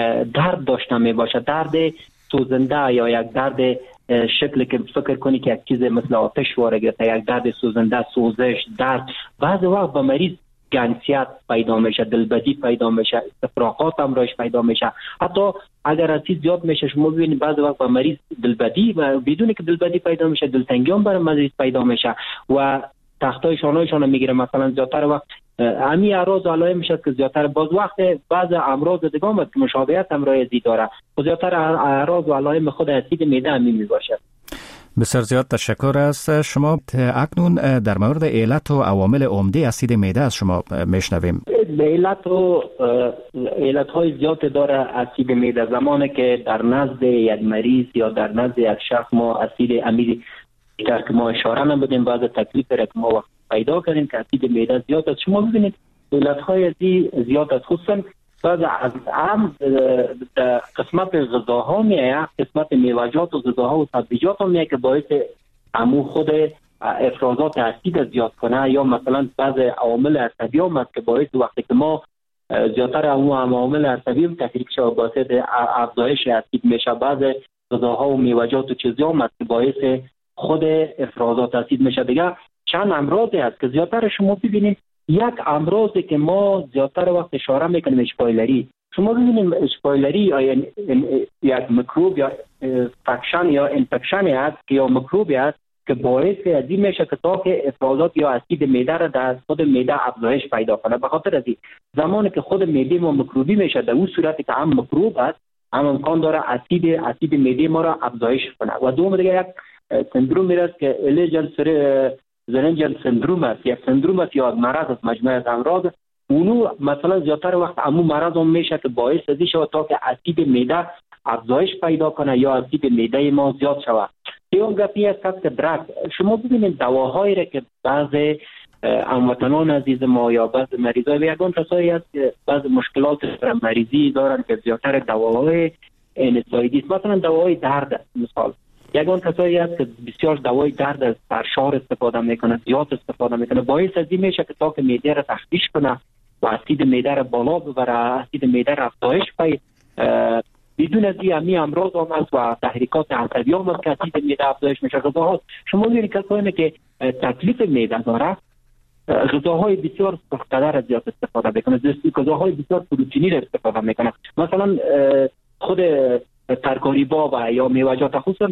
درد داشته می باشه درد سوزنده یا یک درد شکلی که فکر کنی که یک چیز مثل آتش واره گرفته یک درد سوزنده سوزش درد بعض وقت به مریض گنسیت پیدا میشه دلبدی پیدا میشه استفراغات هم راش پیدا میشه حتی اگر از چیز زیاد میشه شما ببینید بعض وقت با مریض دلبدی و بدون که دلبدی پیدا میشه دلتنگی هم برای مریض پیدا میشه و تختای شانهایشان میگیره مثلا زیادتر وقت امی اعراض و علائم میشه که زیادتر باز وقت بعض امراض دیگه هم که مشابهت هم رایزی داره و زیادتر اعراض و علائم خود اسید معده همی میباشه. بسیار زیاد تشکر از شما. اکنون در مورد علت و عوامل عمده اسید معده از شما میشنویم. علت و علت های زیاد داره اسید معده زمانی که در نزد یک مریض یا در نزد یک شخص ما اسید امید در که ما اشاره نبودیم بعض تکلیف را که ما وقت پیدا کردیم که اسید معده زیاد است. شما ببینید علت های زیاد است خصوصا بعض از عام قسمت غذاها میایه قسمت میوه‌جات و غذاها و سبزیجات هم میایه که باعث امو خود افرازات اسید زیاد کنه یا مثلا بعض عوامل عصبی هم است که باعث وقتی که ما زیادتر امو عوامل عصبی هم تحریک شده باعث افزایش اسید میشه بعض غذاها و میوه‌جات و چیزی هم است که باعث خود افرازات اسید میشه. دیگه چند امراضی هست که زیادتر شما ببینید یک امراضی که ما زیادتر وقت اشاره میکنیم اشپایلری شما ببینید اشپایلری یا یک میکروب یا فکشن یا انفکشنی هست که یا میکروبی هست که باعث از این میشه که تا که افرازات یا اسید معده را در خود معده افزایش پیدا کنه. به خاطر از این زمانی که خود معده ما میکروبی میشه در اون صورتی که هم میکروب هست هم امکان داره اسید اسید معده ما را افزایش کنه. و دوم دیگه یک سندروم میراست که الیجن سر زرنجل سندروم است یک سندروم است یا مرض است مجموعه از امراض اونو مثلا زیادتر وقت امو مرض هم میشه که باعث ازی شود تا که اسید معده افزایش پیدا کنه یا اسید معده ما زیاد شود. دیگه گپی است که درک شما ببینید دواهایی را که بعض هموطنان عزیز ما یا بعض مریضای یگان کسایی است که بعض مشکلات مریضی دارن که زیادتر دواهای انسایدی مثلا دواهای درد مثال یگان کسایی هست که بسیار دوای درد از سرشار استفاده میکنه زیاد استفاده میکنه باعث از این میشه که تا که معده را تخلیص کنه و اسید معده را بالا ببره اسید معده را افزایش پی بدون از این همی امراض آمد و تحریکات عصبی آمد که اسید معده افزایش میشه. غذاها شما میبینید کسایی که تکلیف معده داره غذاهای بسیار سخت‌تر زیاد استفاده میکنه غذاهای بسیار پروتئینی را استفاده میکنه مثلا خود ترکاری با و یا میوه‌جات خصوصا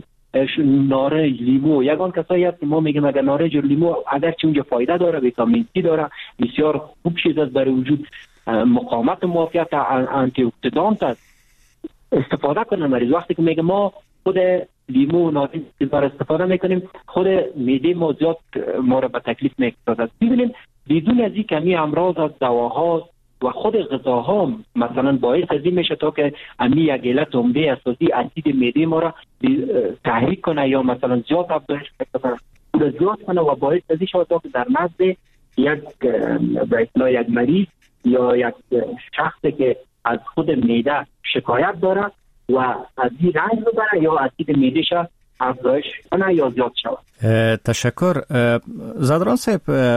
نارنج لیمو یگان کسایی هست که ما میگیم اگر نارنج و لیمو اگرچه اونجا فایده داره ویتامین سی داره بسیار خوب چیز است برای وجود مقاومت معافیت آنتی اکسیدانت است استفاده کنه مریض. وقتی که میگه ما خود لیمو و نارنج داره استفاده میکنیم خود معده ما زیاد ما را به تکلیف میکشد. ببینیم بدون از این کمی امراض از دواها و خود غذاها مثلا باعث از این میشه تا که امی یک علت عمده اساسی اسید معده ما را تحریک کنه یا مثلا زیاد افزایش کنه زیاد کنه و باعث از این شود تا که در نزد یک به اصطلاح یک مریض یا یک شخصی که از خود معده شکایت داره و از این رنج ببره یا اسید معده‌ش افزایش کنه یا زیاد شود. تشکر. زادران صاحب،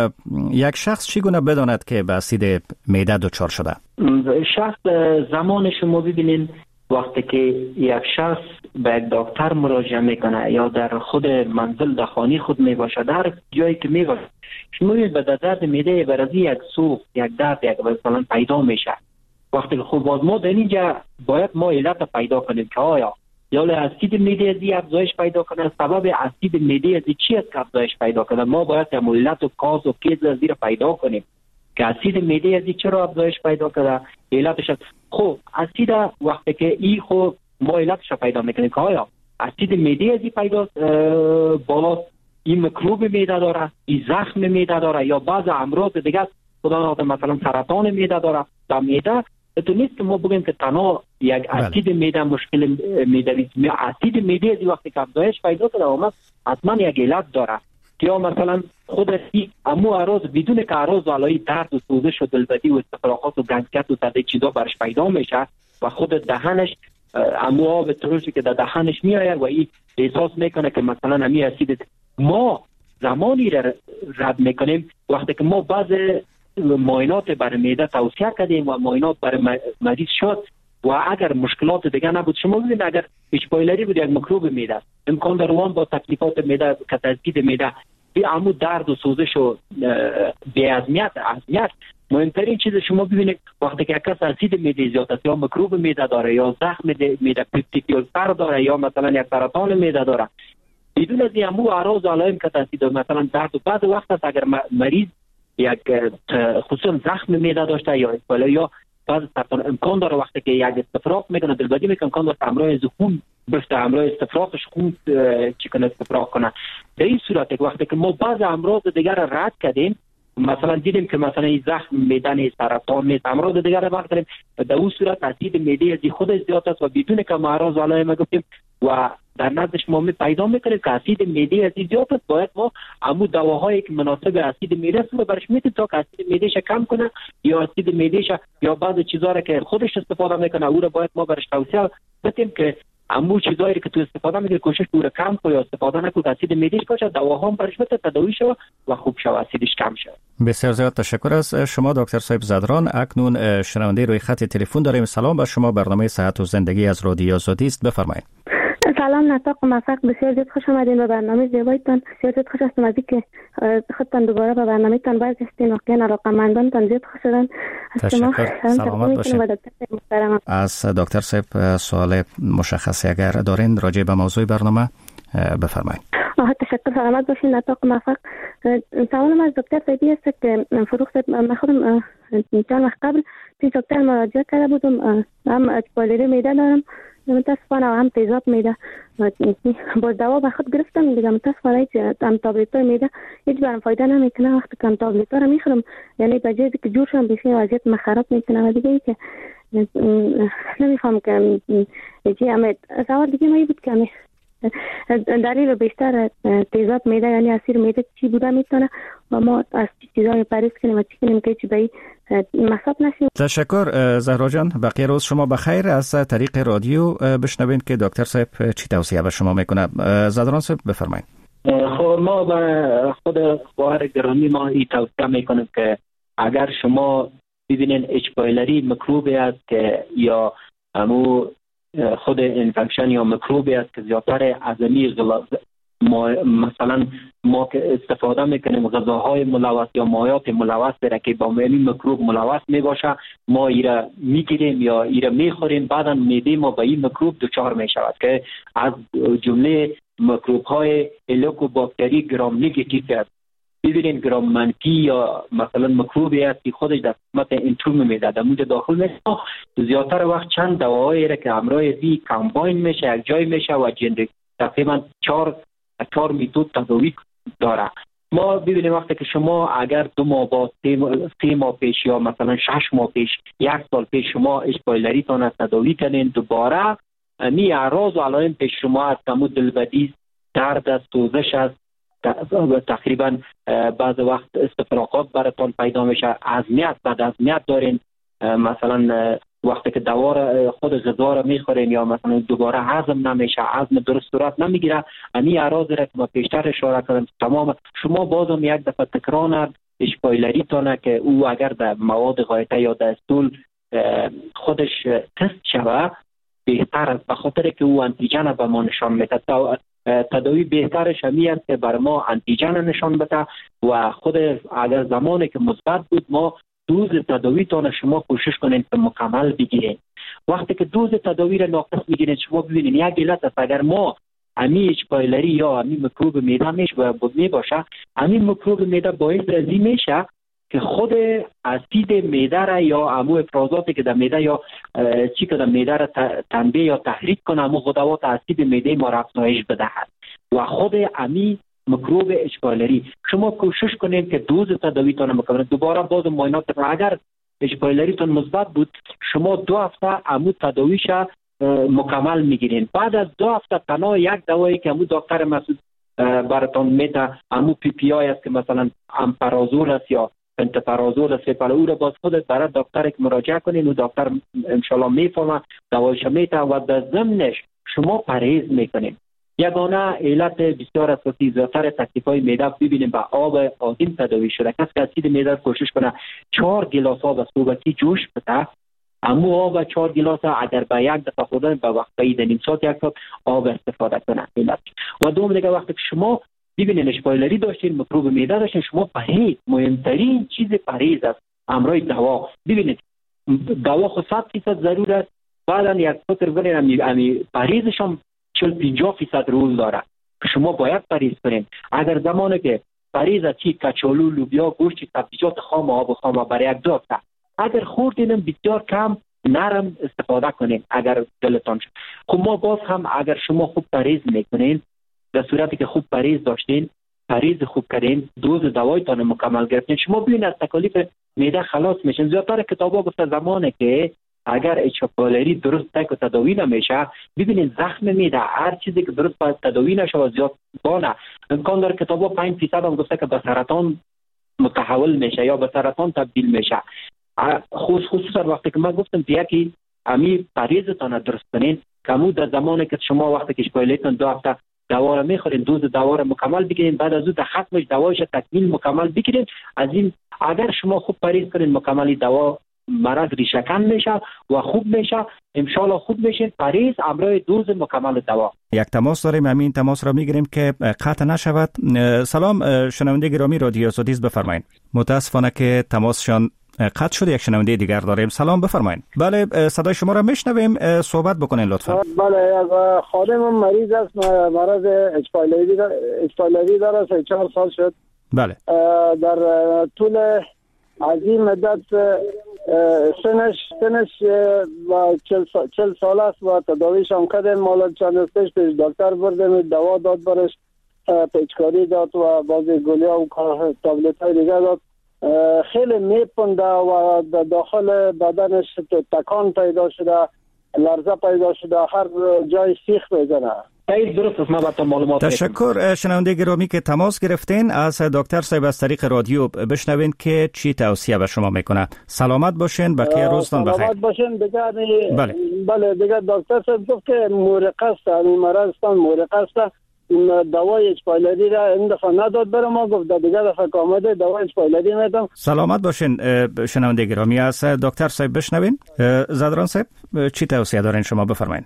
یک شخص چگونه بداند که به اسید معده دچار شده؟ شخص زمان شما ببینین وقتی که یک شخص به یک دکتر مراجعه میکنه یا در خود منزل در خانه خود می باشه، در جایی که می باشه شما ببینید به درد معده برازی یک سوخت، یک درد، یک مثلا پیدا میشه. وقتی که خب باز ما در اینجا باید ما علت پیدا کنیم که آیا یا اسید معده ازی افزایش پیدا کنه، سبب اسید معده ازی چی است که افزایش پیدا کنه. ما باید هم علت و کاز و کیز ازی رو پیدا کنیم که اسید معده ازی چرا افزایش پیدا کنه، علتش. خب اسید وقتی که ای خب ما علتش رو پیدا میکنیم که آیا اسید معده ازی پیدا بالا این میکروب معده داره، این زخم معده داره یا بعض امراض دیگه، خدا نکنه مثلا سرطان معده داره. در معده تو نیست که ما بگیم که تنها یک اسید معده مشکل معده، اسید معده از وقتی که افزایش پیدا کرده اومد حتما یک علت داره که یا مثلا خود امو اعراض بدون که اعراض علای درد و سوزش و دلبدی و استفراغات و گنجکت و تده چیزا برش پیدا میشه و خود دهنش امو آب ترشی که در دهنش میآید و این احساس میکنه که مثلا امی اسید. ما زمانی رد میکنیم وقتی که ما بعض معاینات برای معده توصیه کردیم و معاینات برای مریض شد و اگر مشکلات دیگه نبود، شما ببینید اگر اچ پایلری بود یک میکروب معده، امکان داره وان با تکلیفات معده که تزدید معده بی عمو درد و سوزش و بی ازمیت ازمیت مهمترین چیز شما ببینید وقتی که کس اسید معده زیاد است یا میکروب معده داره یا زخم معده پپتیک سر داره یا مثلا یک سرطان معده داره، بدون از این عمو اعراض و علائم که تزدید مثلا درد و بعد وقت است اگر مریض یک خصوصا زخم معده داشته یا اسپاله یا بعض سرطان، امکان داره وقتی که یک استفراغ میکنه دلبدی میکنه امکان داره امراض خون بفته، امراض استفراغش خون چی کنه استفراغ کنه. در این صورت وقتی که ما بعض امراض دیگر رد کردیم، مثلا دیدیم که مثلا این زخم معده سرطان نیست، امراض دیگر رو رد کردیم، در اون صورت اسید معده از خود زیاد است و بدون که ما اعراض علائم گفتیم و در نزدش ما می پیدا میکنیم که اسید معده از زیاد است، باید ما همون دواهایی که مناسب اسید معده است رو برش میتیم تا که اسید معدهش کم کنه یا اسید معدهش یا بعض چیزا رو که خودش استفاده میکنه او رو باید ما برش توصیه بدیم که همون چیزایی که تو استفاده میکنه کوشش رو کم کنه یا استفاده نکنه، اسید معدهش باشه دواها هم برش بده تداوی شود و خوب شود اسیدش کم شود. بسیار زیاد تشکر از شما دکتر صاحب زادران. اکنون شنونده روی خط تلفن داریم. سلام به شما، برنامه صحت و زندگی از رادیو آزادی است، بفرمایید. سلام نطاق موفق، بسیار زیاد خوش آمدین به برنامه زیبایتان. بسیار زیاد خوش هستم از اینکه خودتان دوباره به برنامه‌تان برگشتین. واقعا علاقه‌مندانتان زیاد خوش شدن. تشکر. سلامت باشید. از دکتر صاحب سوال مشخصی اگر دارین راجع به موضوع برنامه بفرمایید. آها تشکر، سلامت باشین نطاق موفق. سوالم از دکتر صاحبی است که فروخ صاحب من خودم چند وقت قبل پیش دکتر مراجعه کرده بودم، هم اسپالری معده دارم متاسفانه و هم تیزاب میده، با دوا به خود گرفتم دیگه متاسفانه هیچ هم تابلت های میده هیچ برام فایده نمیکنه. وقتی که هم تابلت ها رو میخورم یعنی به جایی که جور شم بسیار وضعیت من خراب میکنه و دیگه ای که نمیفهم که چی همه. سوال دیگه ما بود که دلیل بیشتر تیزاب میده یعنی اسیر میده چی بوده میتونه و ما از چی چیزایی پریز کنیم و چی کنیم که چی به این مصاب نشیم. تشکر زهرا جان، بقیه روز شما بخیر. از طریق رادیو بشنوین که دکتر صاحب چی توصیه به شما میکنه. زادران صاحب بفرمایید. خب ما به خود خواهر گرامی ما این توصیه میکنیم که اگر شما ببینین اچ پایلری میکروبی است که یا همو خود انفکشن یا میکروبی است که زیادتر عظمی ما مثلا ما که استفاده میکنیم غذاهای ملوث یا مایات ملوث را که با این میکروب ملوث میباشه ما ایره میگیریم یا ایره میخوریم، بعدا معده ما با این میکروب دچار میشود که از جمله میکروب های هلیکوباکتری گرام نگاتیو است. ببینید گرام منفی یا مثلا میکروبی است که خودش در قسمت انتروم میده در مود داخل میشه، زیادتر وقت چند دواهایی را که همراه زی کامباین میشه یک جای میشه و جنریک تقریبا چهار چهار میتود تداوی داره. ما ببینیم وقتی که شما اگر دو ماه با سه ماه پیش یا مثلا شش ماه پیش یک سال پیش شما اسپایلری تان تداوی کنین، دوباره می اعراض و علائم پیش شما از کمو دلبدی، درد است، سوزش است، تقریبا بعض وقت استفراغات براتون پیدا میشه، ازمیت بعد ازمیت دارین، مثلا وقتی که دوا را خود غذا را میخورین یا مثلا دوباره هضم نمیشه، هضم درست صورت نمیگیره، امی اعراض را که ما پیشتر اشاره کردم تمام شما بازم یک دفعه تکرار اشپایلری تانه که او اگر در مواد غایطه یا در استول خودش تست شوه بهتر است، به خاطر که او انتیجن به ما نشان میده. تداوی بهترش همی است که بر ما انتیجن نشان بده و خود اگر زمانی که مثبت بود ما دوز تداوی تان شما کوشش کنید که مکمل بگیرید. وقتی که دوز تداوی را ناقص میگیرید شما ببینید یک علت است، اگر ما امی اچپایلری یا امی میکروب معده میش می باشه، امی میکروب معده باعث رزی میشه که خود اسید معده را یا امو افرازاتی که در معده یا چی که در معده را تنبیه یا تحریک کنه، امو خودوات اسید معده ما را افزایش بدهد و خود امی میکروب اچپایلری. شما کوشش کنید که دوز تداویتان مکمل. دوباره باز معاینات را اگر اچپایلریتون مثبت بود شما دو هفته امو تداویش مکمل میگیرین. بعد از دو هفته تنها یک دوایی که امو دکتر مسعود براتون میده امو پی پی آی است که مثلا امپرازول است یا پنتاپرازول است، پس او را باز خودت برای دکتر مراجعه کنین و دکتر انشالله میفهمه دوایش میده و در ضمنش شما پرهیز میکنین. یگانه علت بسیار اساسی زیادتر تکلیف‌های معده ببینیم با آب آدم تداوی شده. کسی که اسید معده کوشش کنه چهار گلاس آب صبحی جوش بده، امو آب چهار گلاس اگر به یک دفعه خوردن به وقت بعید نیم ساعت یک ساعت آب استفاده کنه. علت و دوم دیگه وقتی که شما ببینید اچپایلری داشتین، میکروب معده داشتین، شما پرهیز مهمترین چیز پرهیز است همراه دوا. ببینید دوا خود صد فیصد ضرور است، بعدا یک فکر کنید امی پرهیزش هم چهل پنجاه فیصد رول داره که شما باید پرهیز کنین. اگر زمانی که پرهیز از چی کچالو، لوبیا، گوشت، سبزیجات خام، آب خام برای یک دو هفته اگر خوردین بسیار کم نرم استفاده کنین اگر دلتان شد. خب ما باز هم اگر شما خوب پرهیز میکنین، در صورتی که خوب پرهیز داشتین، پرهیز خوب کردین، دوز دوایتان مکمل گرفتین، شما ببین از تکالیف معده خلاص میشین. زیادتر کتابا گفته زمانی که اگر اچپایلری درست تک و تداوی نمیشه، ببینید زخم میده هر چیزی که درست باید تداوی نشه و زیاد بانه امکان داره کتابا پنج فیصد هم گفته که به سرطان متحول میشه یا به سرطان تبدیل میشه. خصوصا وقتی که من گفتم یکی امی پرهیزتان درست کنین که امو در زمانی که شما وقتی که اچپایلریتون دو هفته دوا را میخورین، دوز دوا را مکمل بگیرین، بعد از اون در ختمش دوایش تکمیل مکمل بگیرین. از این اگر شما خوب پرهیز کنین مکملی دوا مرض ریشه‌کن میشه و خوب میشه، انشالله خوب میشه. پرهیز امرای دوز مکمل دوا. یک تماس داریم، همین تماس را میگیریم که قطع نشود. سلام شنونده گرامی رادیو آزادی، بفرمایید. متاسفانه که تماسشان قطع شده. یک شنونده دیگر داریم. سلام بفرمایید. بله صدای شما را میشنویم، صحبت بکنین لطفا. بله از خادم مریض است، مرض اچپایلری اچپایلری داره، سه چهار سال شد. بله در طول از این مدت سنش سنش و چل سال است و تداویش هم کردیم. مالا چند روز پیش پیش دکتر بردیم، دوا داد برش، پیچکاری داد و بعضی گولیا و تابلت های دیگه داد. خیلی میپنده و داخل بدنش تکان پیدا شده، لرزه پیدا شده، هر جای سیخ میزنه. تشکر شنونده گرامی که تماس گرفتین. از دکتر صاحب از طریق رادیو بشنوین که چی توصیه به شما میکنه. سلامت باشین، بقیه روزتان بخیر. سلامت باشین. دیگه بله بله دیگه دکتر صاحب گفت که مورقه است، این مرضتان مورقه است. دوای اچپایلری را این دفعه نداد برای ما، گفت دیگه دفعه که آمده دوای اچپایلری میدم. سلامت باشین شنونده گرامی. از دکتر صاحب بشنوین. زدران صاحب چی توصیه دارین شما؟ بفرمایید.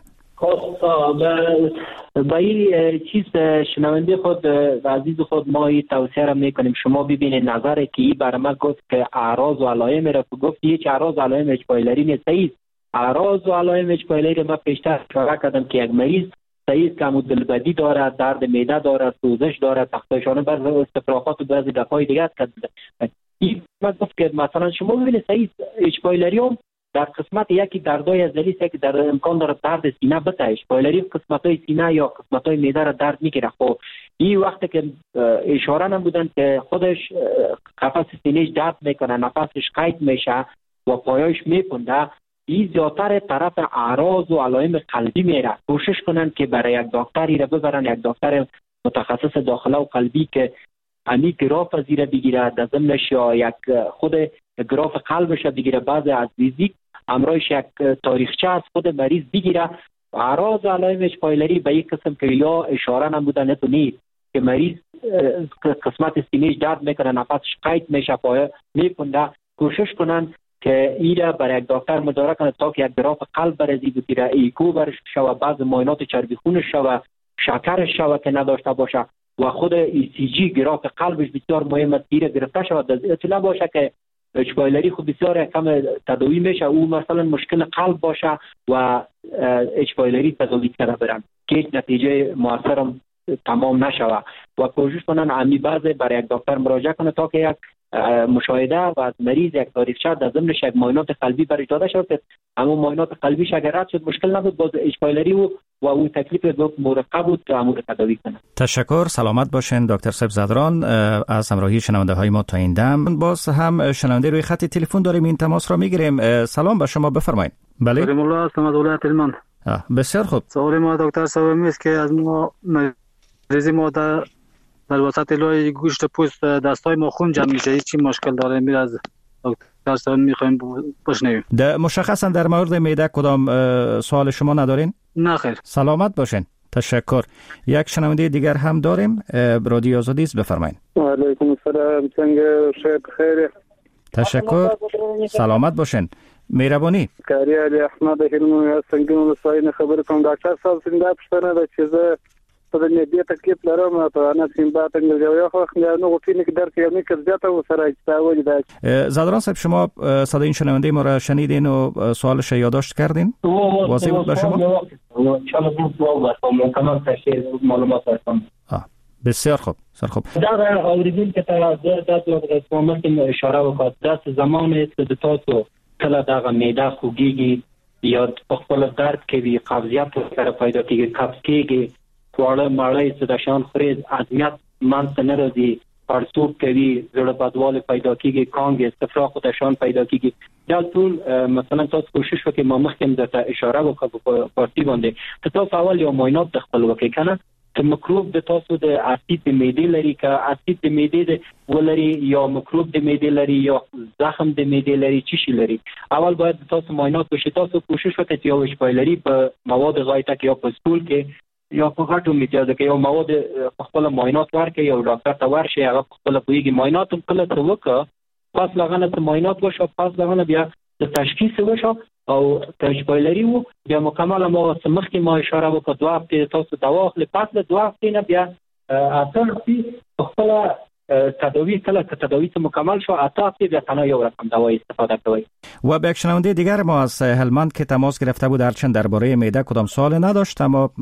با این چیز شنونده خود عزیز خود ما این توصیه را میکنیم. شما ببینید نظر که این برمه گفت که اعراض و علائم را گفت یک اعراض و علائم اچپایلری نیست. صحیح اعراض و علائم اچپایلری ما پیشتر اشاره کردم که یک مریض صحیح که همون دلبدی داره، درد معده داره، سوزش داره، تختایشانه بعض استفراغات و بعضی دفعای دیگه است که این ما گفت که مثلا شما ببینید صحیح اچپایلری هم در قسمت یکی دردای ازلی است که در امکان داره درد سینه بده. اچپایلری قسمتای سینه یا قسمتای معده را درد میگیره. خب این وقتی که اشاره نمودن که خودش قفس سینه‌اش درد میکنه، نفسش قید میشه و پایش میپنده، این زیادتر طرف اعراض و علائم قلبی میره. کوشش کنن که برای یک دکتری را ببرن، یک دکتر متخصص داخله و قلبی که امی گراف زیر بگیره، در ضمنش یا یک خود گراف قلبش بگیره، بعض از فیزیک امرایش یک تاریخچه از خود مریض بگیره. اعراض علائم اچ پایلری به یک قسم که یا اشاره نموده نه تو نیست که مریض قسمت سینه‌اش درد میکنه، نفسش قید میشه، پایه میکنه، کوشش کنن که ایره برای یک دکتر مداره کنه تا که یک گراف قلب برزی بگیره، ایکو برش شوه، بعض معاینات چربی خونش شوه، شکرش شوه که نداشته باشه و خود ای سی جی گراف قلبش بسیار مهم است ایره گرفته شود. اطلاع باشه که اچ پایلری خوب بسیار کم تداوی میشه، او مثلا مشکل قلب باشه و اچ پایلری تداوی کرده برن که نتیجه موثرم تمام نشوه و کوشش کنن امی بعض برای یک دکتر مراجعه کنه تا که یک مشاهده و از مریض یک تاریخچه در ضمنش یک معاینات قلبی برای داده شد که اما معاینات قلبیش اگر رد شد مشکل نبود، باز اچ پایلری و و اون تکلیف به مرقب بود که امور تداوی کنه. تشکر، سلامت باشین دکتر صاحب زدران از همراهی شنونده های ما تا این دم. باز هم شنونده روی خط تلفن داریم، این تماس را میگیریم. سلام به شما، بفرمایید. بله سلام الله هستم از ولایت هلمند. بسیار خوب. سوال ما دکتر صاحب است که از ما مریض ما در در وسط لای گوشت پوست دستای ما خون جمع میشه، چی مشکل داره؟ میره از دکتر صاحب میخوایم بشنویم. در مشخصا در مورد معده کدام سوال شما ندارین؟ نه خیر. سلامت باشین. تشکر. یک شنونده دیگر هم داریم، رادیو آزادی است، بفرمایید. و علیکم السلام، څنګه شب خیر؟ تشکر، سلامت باشین. مهربانی. کاری علی احمد هلمند څنګه نو ساين خبر کوم ډاکټر صاحب څنګه پښتنه د چیزه په دې دې تکلیف لرم په انا سیم با څنګه یو خو نو غوښتنه کې درک یو نه کړځه او سره استاوی ده. زادران صاحب شما صدای این شنونده ما را شنیدین و سوالش یادداشت کردین؟ واضح بود برای شما؟ چالش بود و کامل تشریح معلومات هستم. بسیار خوب، بسیار خوب. در اوریدین که تا داد قسمت که اشاره وکړه داس زمانه است د تاسو کله دا معده خوږیږي یا په خپل درد کې وی قبضیت سره پیدا کیږي، قبض کیږي، خواړه مړی څه د شان خوري، عظمیت منځ نه راځي، پړسوب کوي، زړه بدواله پیدا کیږي، کانګ استفراغ د شان پیدا کیږي. دا ټول مثلا تاسو کوشش وکړئ، ما مخکې درته اشاره وکړه په پارتي باندې ته تاسو اول یو معاینات د خپل وکړئ کنه که مکروب د تاسو د اسید د معدې لري، که اسید د معدې د ولري یا مکروب د معدې لري یا زخم د معدې لري، چی شي لري، اول باید تاسو معاینات وشي. تاسو کوشش وکړئ چې یو اچ پایلری په مواد غایطه کې یا په سټول کې یا په غټو میتیازه کې یو مواد په خپل معاینات ورکړئ، یو ډاکټر ته ورشي، هغه په خپل پوهیږي معاینات هم کله څه وکړه، پس لغنه ته معاینات وشو، پس لغنه بیا د تشخیص وشو او اچ پایلری وو، بیا مکمل ما سمخ کې ما اشاره وکړه دوه هفتې تاسو دوا اخلي، پس له دوه هفتې نه بیا اته هفتې په خپل تداوی کله که تداوی مکمل شو اته هفته بیا تنها یو رقم دوا استفاده کوي. و به یک شنونده دیگر ما از هلمند که تماس گرفته بود، هرچند درباره معده کدام سوال نداشت اما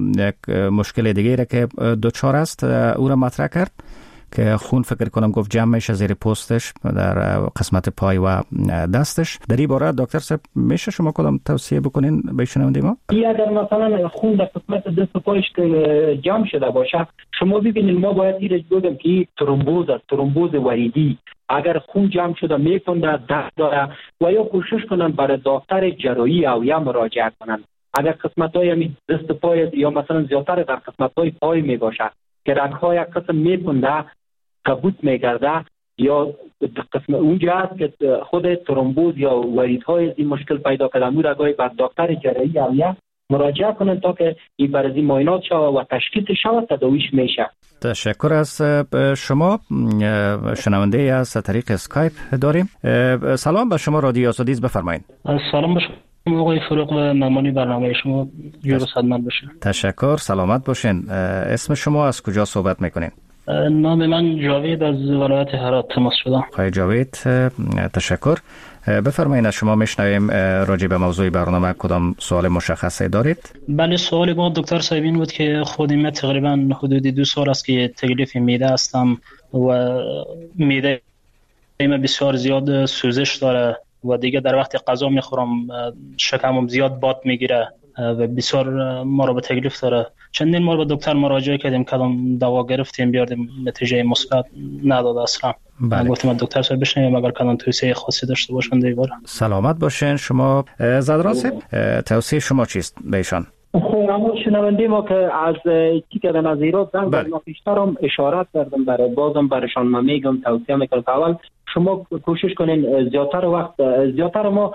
یک مشکل دیگری که دوچار است او را مطرح کرد که خون فکر کنم گفت جمع میشه زیر پوستش در قسمت پای و دستش. در این باره دکتر صاحب میشه شما کدام توصیه بکنین به شنونده ما؟ یا اگر مثلا خون در قسمت دست و پایش که جمع شده باشه، شما ببینید ما باید ایرج بگم که ترومبوز است، ترومبوز وریدی. اگر خون جمع شده میکنه درد داره و یا کوشش کنن برای دکتر جراحی او یا مراجعه کنن. اگر قسمت های دست پای یا مثلا زیادتر در قسمت های پای می باشه که رگ‌های یک قسم میکنده کبوت میگرده یا قسم اونجا هست که خود ترومبوز یا وریدهای این مشکل پیدا کرده، مو رگای بر دکتر جراحی او یا مراجعه کنن تا که این برای معاینات شود و تشخیص شود، تداویش میشه. تشکر از شما. شنونده از طریق اسکایپ داریم. سلام به شما، رادیو آزادی است، بفرمایید. سلام به شما آقای فروغ و مهمانی برنامه شما، جور صدمت باشین. تشکر، سلامت باشین. اسم شما از کجا صحبت میکنین؟ نام من جاوید از ولایت هرات تماس شدم. آقای جاوید تشکر. بفرمایید از شما میشنویم راجع به موضوع برنامه کدام سوال مشخصی دارید؟ بله، سوال ما دکتر صاحب این بود که خودم تقریبا حدود دو سال است که تکلیف معده هستم و معده ما بسیار زیاد سوزش داره و دیگه در وقت غذا میخورم شکمم زیاد باد میگیره و بسیار ما رو به تکلیف داره. چندین بار به دکتر مراجعه کردیم، کدام دوا گرفتیم بیاردیم، نتیجه مثبت نداد اصلا. بله. گفتم دکتر صاحب بشنویم اگر کدام توصیه خاصی داشته باشن دیگه. سلامت باشین. شما زدران صاحب توصیه شما چیست به ایشان؟ خب اما شنونده ما که از چی کردن از ایران زنگ بله. ما پیشترم اشارت کردم برای بازم برشان ما میگم توصیه میکنم که اول شما کوشش کنین زیادتر وقت زیادتر ما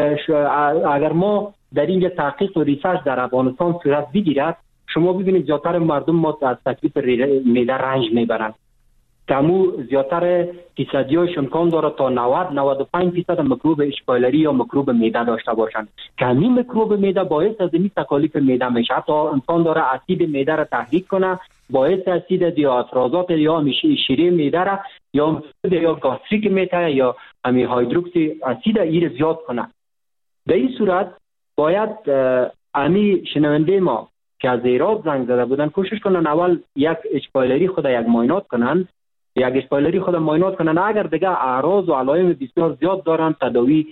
اگر ما در اینجا تحقیق و ریسرچ در افغانستان صورت بگیرد شما ببینید زیادتر مردم ما از تکلیف معده رنج میبرند کمو زیادتر فیصدیاش امکان داره تا نود نود و پنج درصد میکروب اشپایلری یا میکروب معده داشته باشند که همین میکروب معده باعث از این تکالیف معده میشه حتی امکان داره اسید معده را تحریک کنه باعث اسید یا افرازات یا میشه شیره معده را یا یا گاستریک معده یا همین هایدروکسی اسید ایر زیاد کنه در این صورت باید امی شنونده ما که از ایران زنگ زده بودن کوشش کنن اول یک اشپایلری خود یک معاینات کنن یک اشپایلری خود معاینات کنن اگر دیگه اعراض و علائم بسیار زیاد دارن تداوی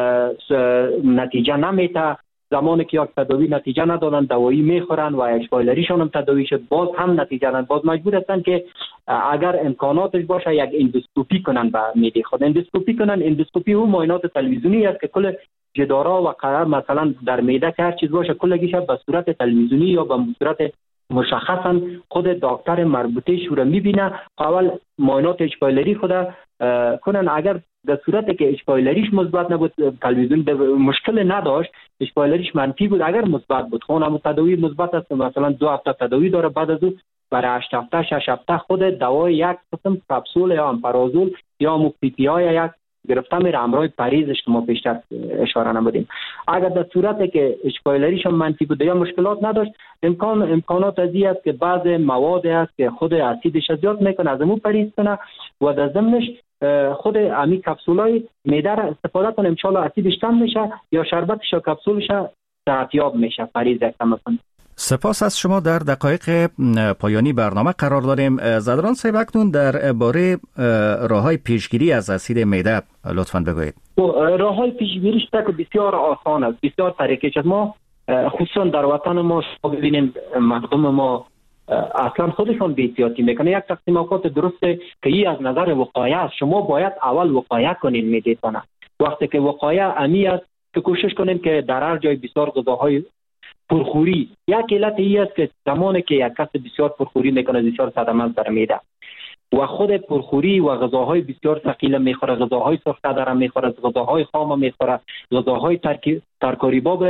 نتیجه نمیته زمانی که یک تداوی نتیجه ندادن دوایی میخورن و اشپایلریشون هم تداوی شد باز هم نتیجه ندادن باز مجبور هستن که اگر امکاناتش باشه یک اندوسکوپی کنن به معده خود اندوسکوپی کنن اندوسکوپی اون معاینات تلویزیونی است که کل جدارا و قرار مثلا در معده که هر چیز باشه کلگیش به صورت تلویزیونی یا به صورت مشخصا خود دکتر مربوطه شو میبینه اول معاینات اشپایلری خود کنن اگر در صورتی که اشپایلریش مثبت نبود تلویزیون مشکل نداشت اشپایلریش منفی بود اگر مثبت بود خون هم تداوی مثبت است مثلا دو هفته تداوی داره بعد از اون برای هشت هفته شش هفته خود دوای یک قسم کپسول یا امپرازول یا مو پی پی آی یک گرفته میره همراه پریزش که ما پیشتر اشاره نمودیم اگر در صورتی که اشپایلریش هم منفی بود یا مشکلات نداشت امکان امکانات از این است که بعض مواد است که خود اسیدش زیاد میکنه از امو پریز کنه و در ضمنش خود امی کپسولای معده را استفاده کنه ان شاء الله اسیدش کم میشه یا شربتش یا کپسولش صحتیاب میشه پریز کم کنه. سپاس از شما. در دقایق پایانی برنامه قرار داریم. زدران صاحب اکنون در باره راه‌های پیشگیری از اسید معده لطفاً بگویید. راه‌های پیشگیریش که بسیار آسان است بسیار طریقش است ما خصوصا در وطن ما ببینیم مردم ما اصلا خودشون بی احتیاطی میکنه یک تقسیم اوقات درسته که این از نظر وقایع است شما باید اول وقایع کنین معده‌تان وقتی که وقایع امی است که کوشش کنین که در هر جای بسیار غذاهای پرخوری یک علت ای است که زمانی که یک کس بسیار پرخوری میکنه بسیار صدمه است در معده و خود پرخوری و غذاهای بسیار ثقیل میخوره غذاهای سرخ داره میخوره غذاهای خام میخوره غذاهای ترکاری باب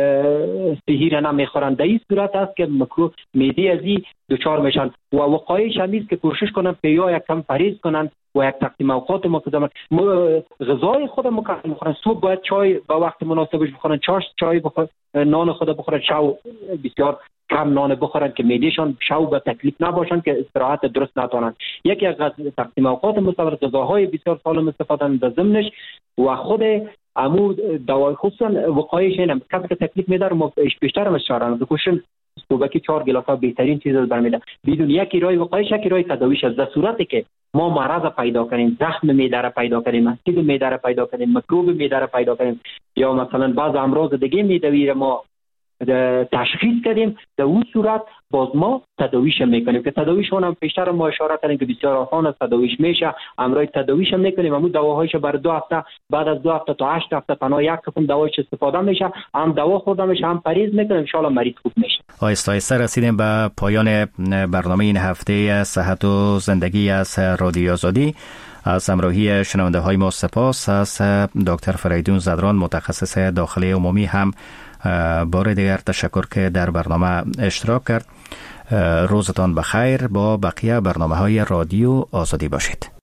سهیر نمیخورن در این صورت است که مکروب معده ازی دچار میشن و وقایعش همیست که کوشش کنن پیا یک کم پریز کنن و یک تقسیم اوقات مقدمه غذای خود مکمل میخورن صبح باید چای با وقت مناسبش بخورن چاش چای بخورن نان خود بخورن شو بسیار کم نان بخورن که معدهشان شو به تکلیف نباشن که استراحت درست نتونن یکی از تقسیم اوقات مستقر غذاهای بسیار سالم استفاده در ضمنش و خود امو دوای خصوصا وقایعش اینه کسی که تکلیف میداره ما بیشتر هم اشاره کوشش صبح که چهار گلاسا بهترین چیز از برمیده بدون یکی راه وقایعش یکی راه تداویش در صورتی که ما مرض پیدا کنیم زخم معده را پیدا کنیم اسید معده را پیدا کنیم میکروب معده را پیدا کنیم یا مثلا بعض امراض دیگه معدوی را ما تشخیص کردیم در اون صورت باز ما تداویش میکنیم که تداویشون هم پیشتر ما اشاره کردیم که بسیار آسان است تداویش میشه امروز تداویش میکنیم همون دواهایش برای دو هفته بعد از دو هفته تا هشت هفته تنها یک قسم دواش استفاده میشه هم دوا خورده میشه هم پریز میکنیم ان شاء الله مریض خوب میشه. آهسته آهسته رسیدیم به پایان برنامه این هفته صحت و زندگی از رادیو آزادی. از همراهی شنونده های ما سپاس. از دکتر فریدون زدران متخصص داخلی عمومی هم بار دیگر تشکر که در برنامه اشتراک کرد. روزتان بخیر. با بقیه برنامه های رادیو آزادی باشید.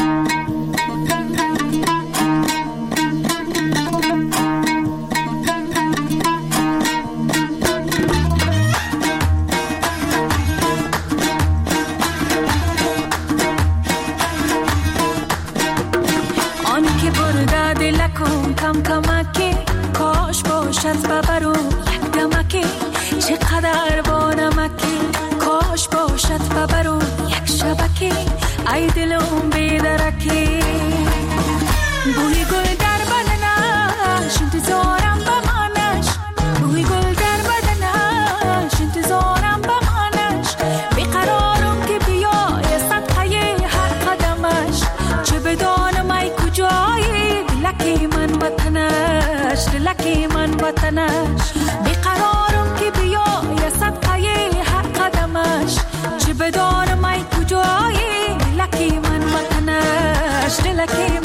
چقدر با نمکی کاش باشد ببرو یک شبکی ای دلم بیدرکی بوی گل در بدنش انتظارم بمانش بوی گل در بدنش انتظارم بمانش بیقرارم که بیای صدقه هر قدمش چه بدانم ای کجایی دلکی من وطنش دلکی من وطنش بیقرارم که بیای فلک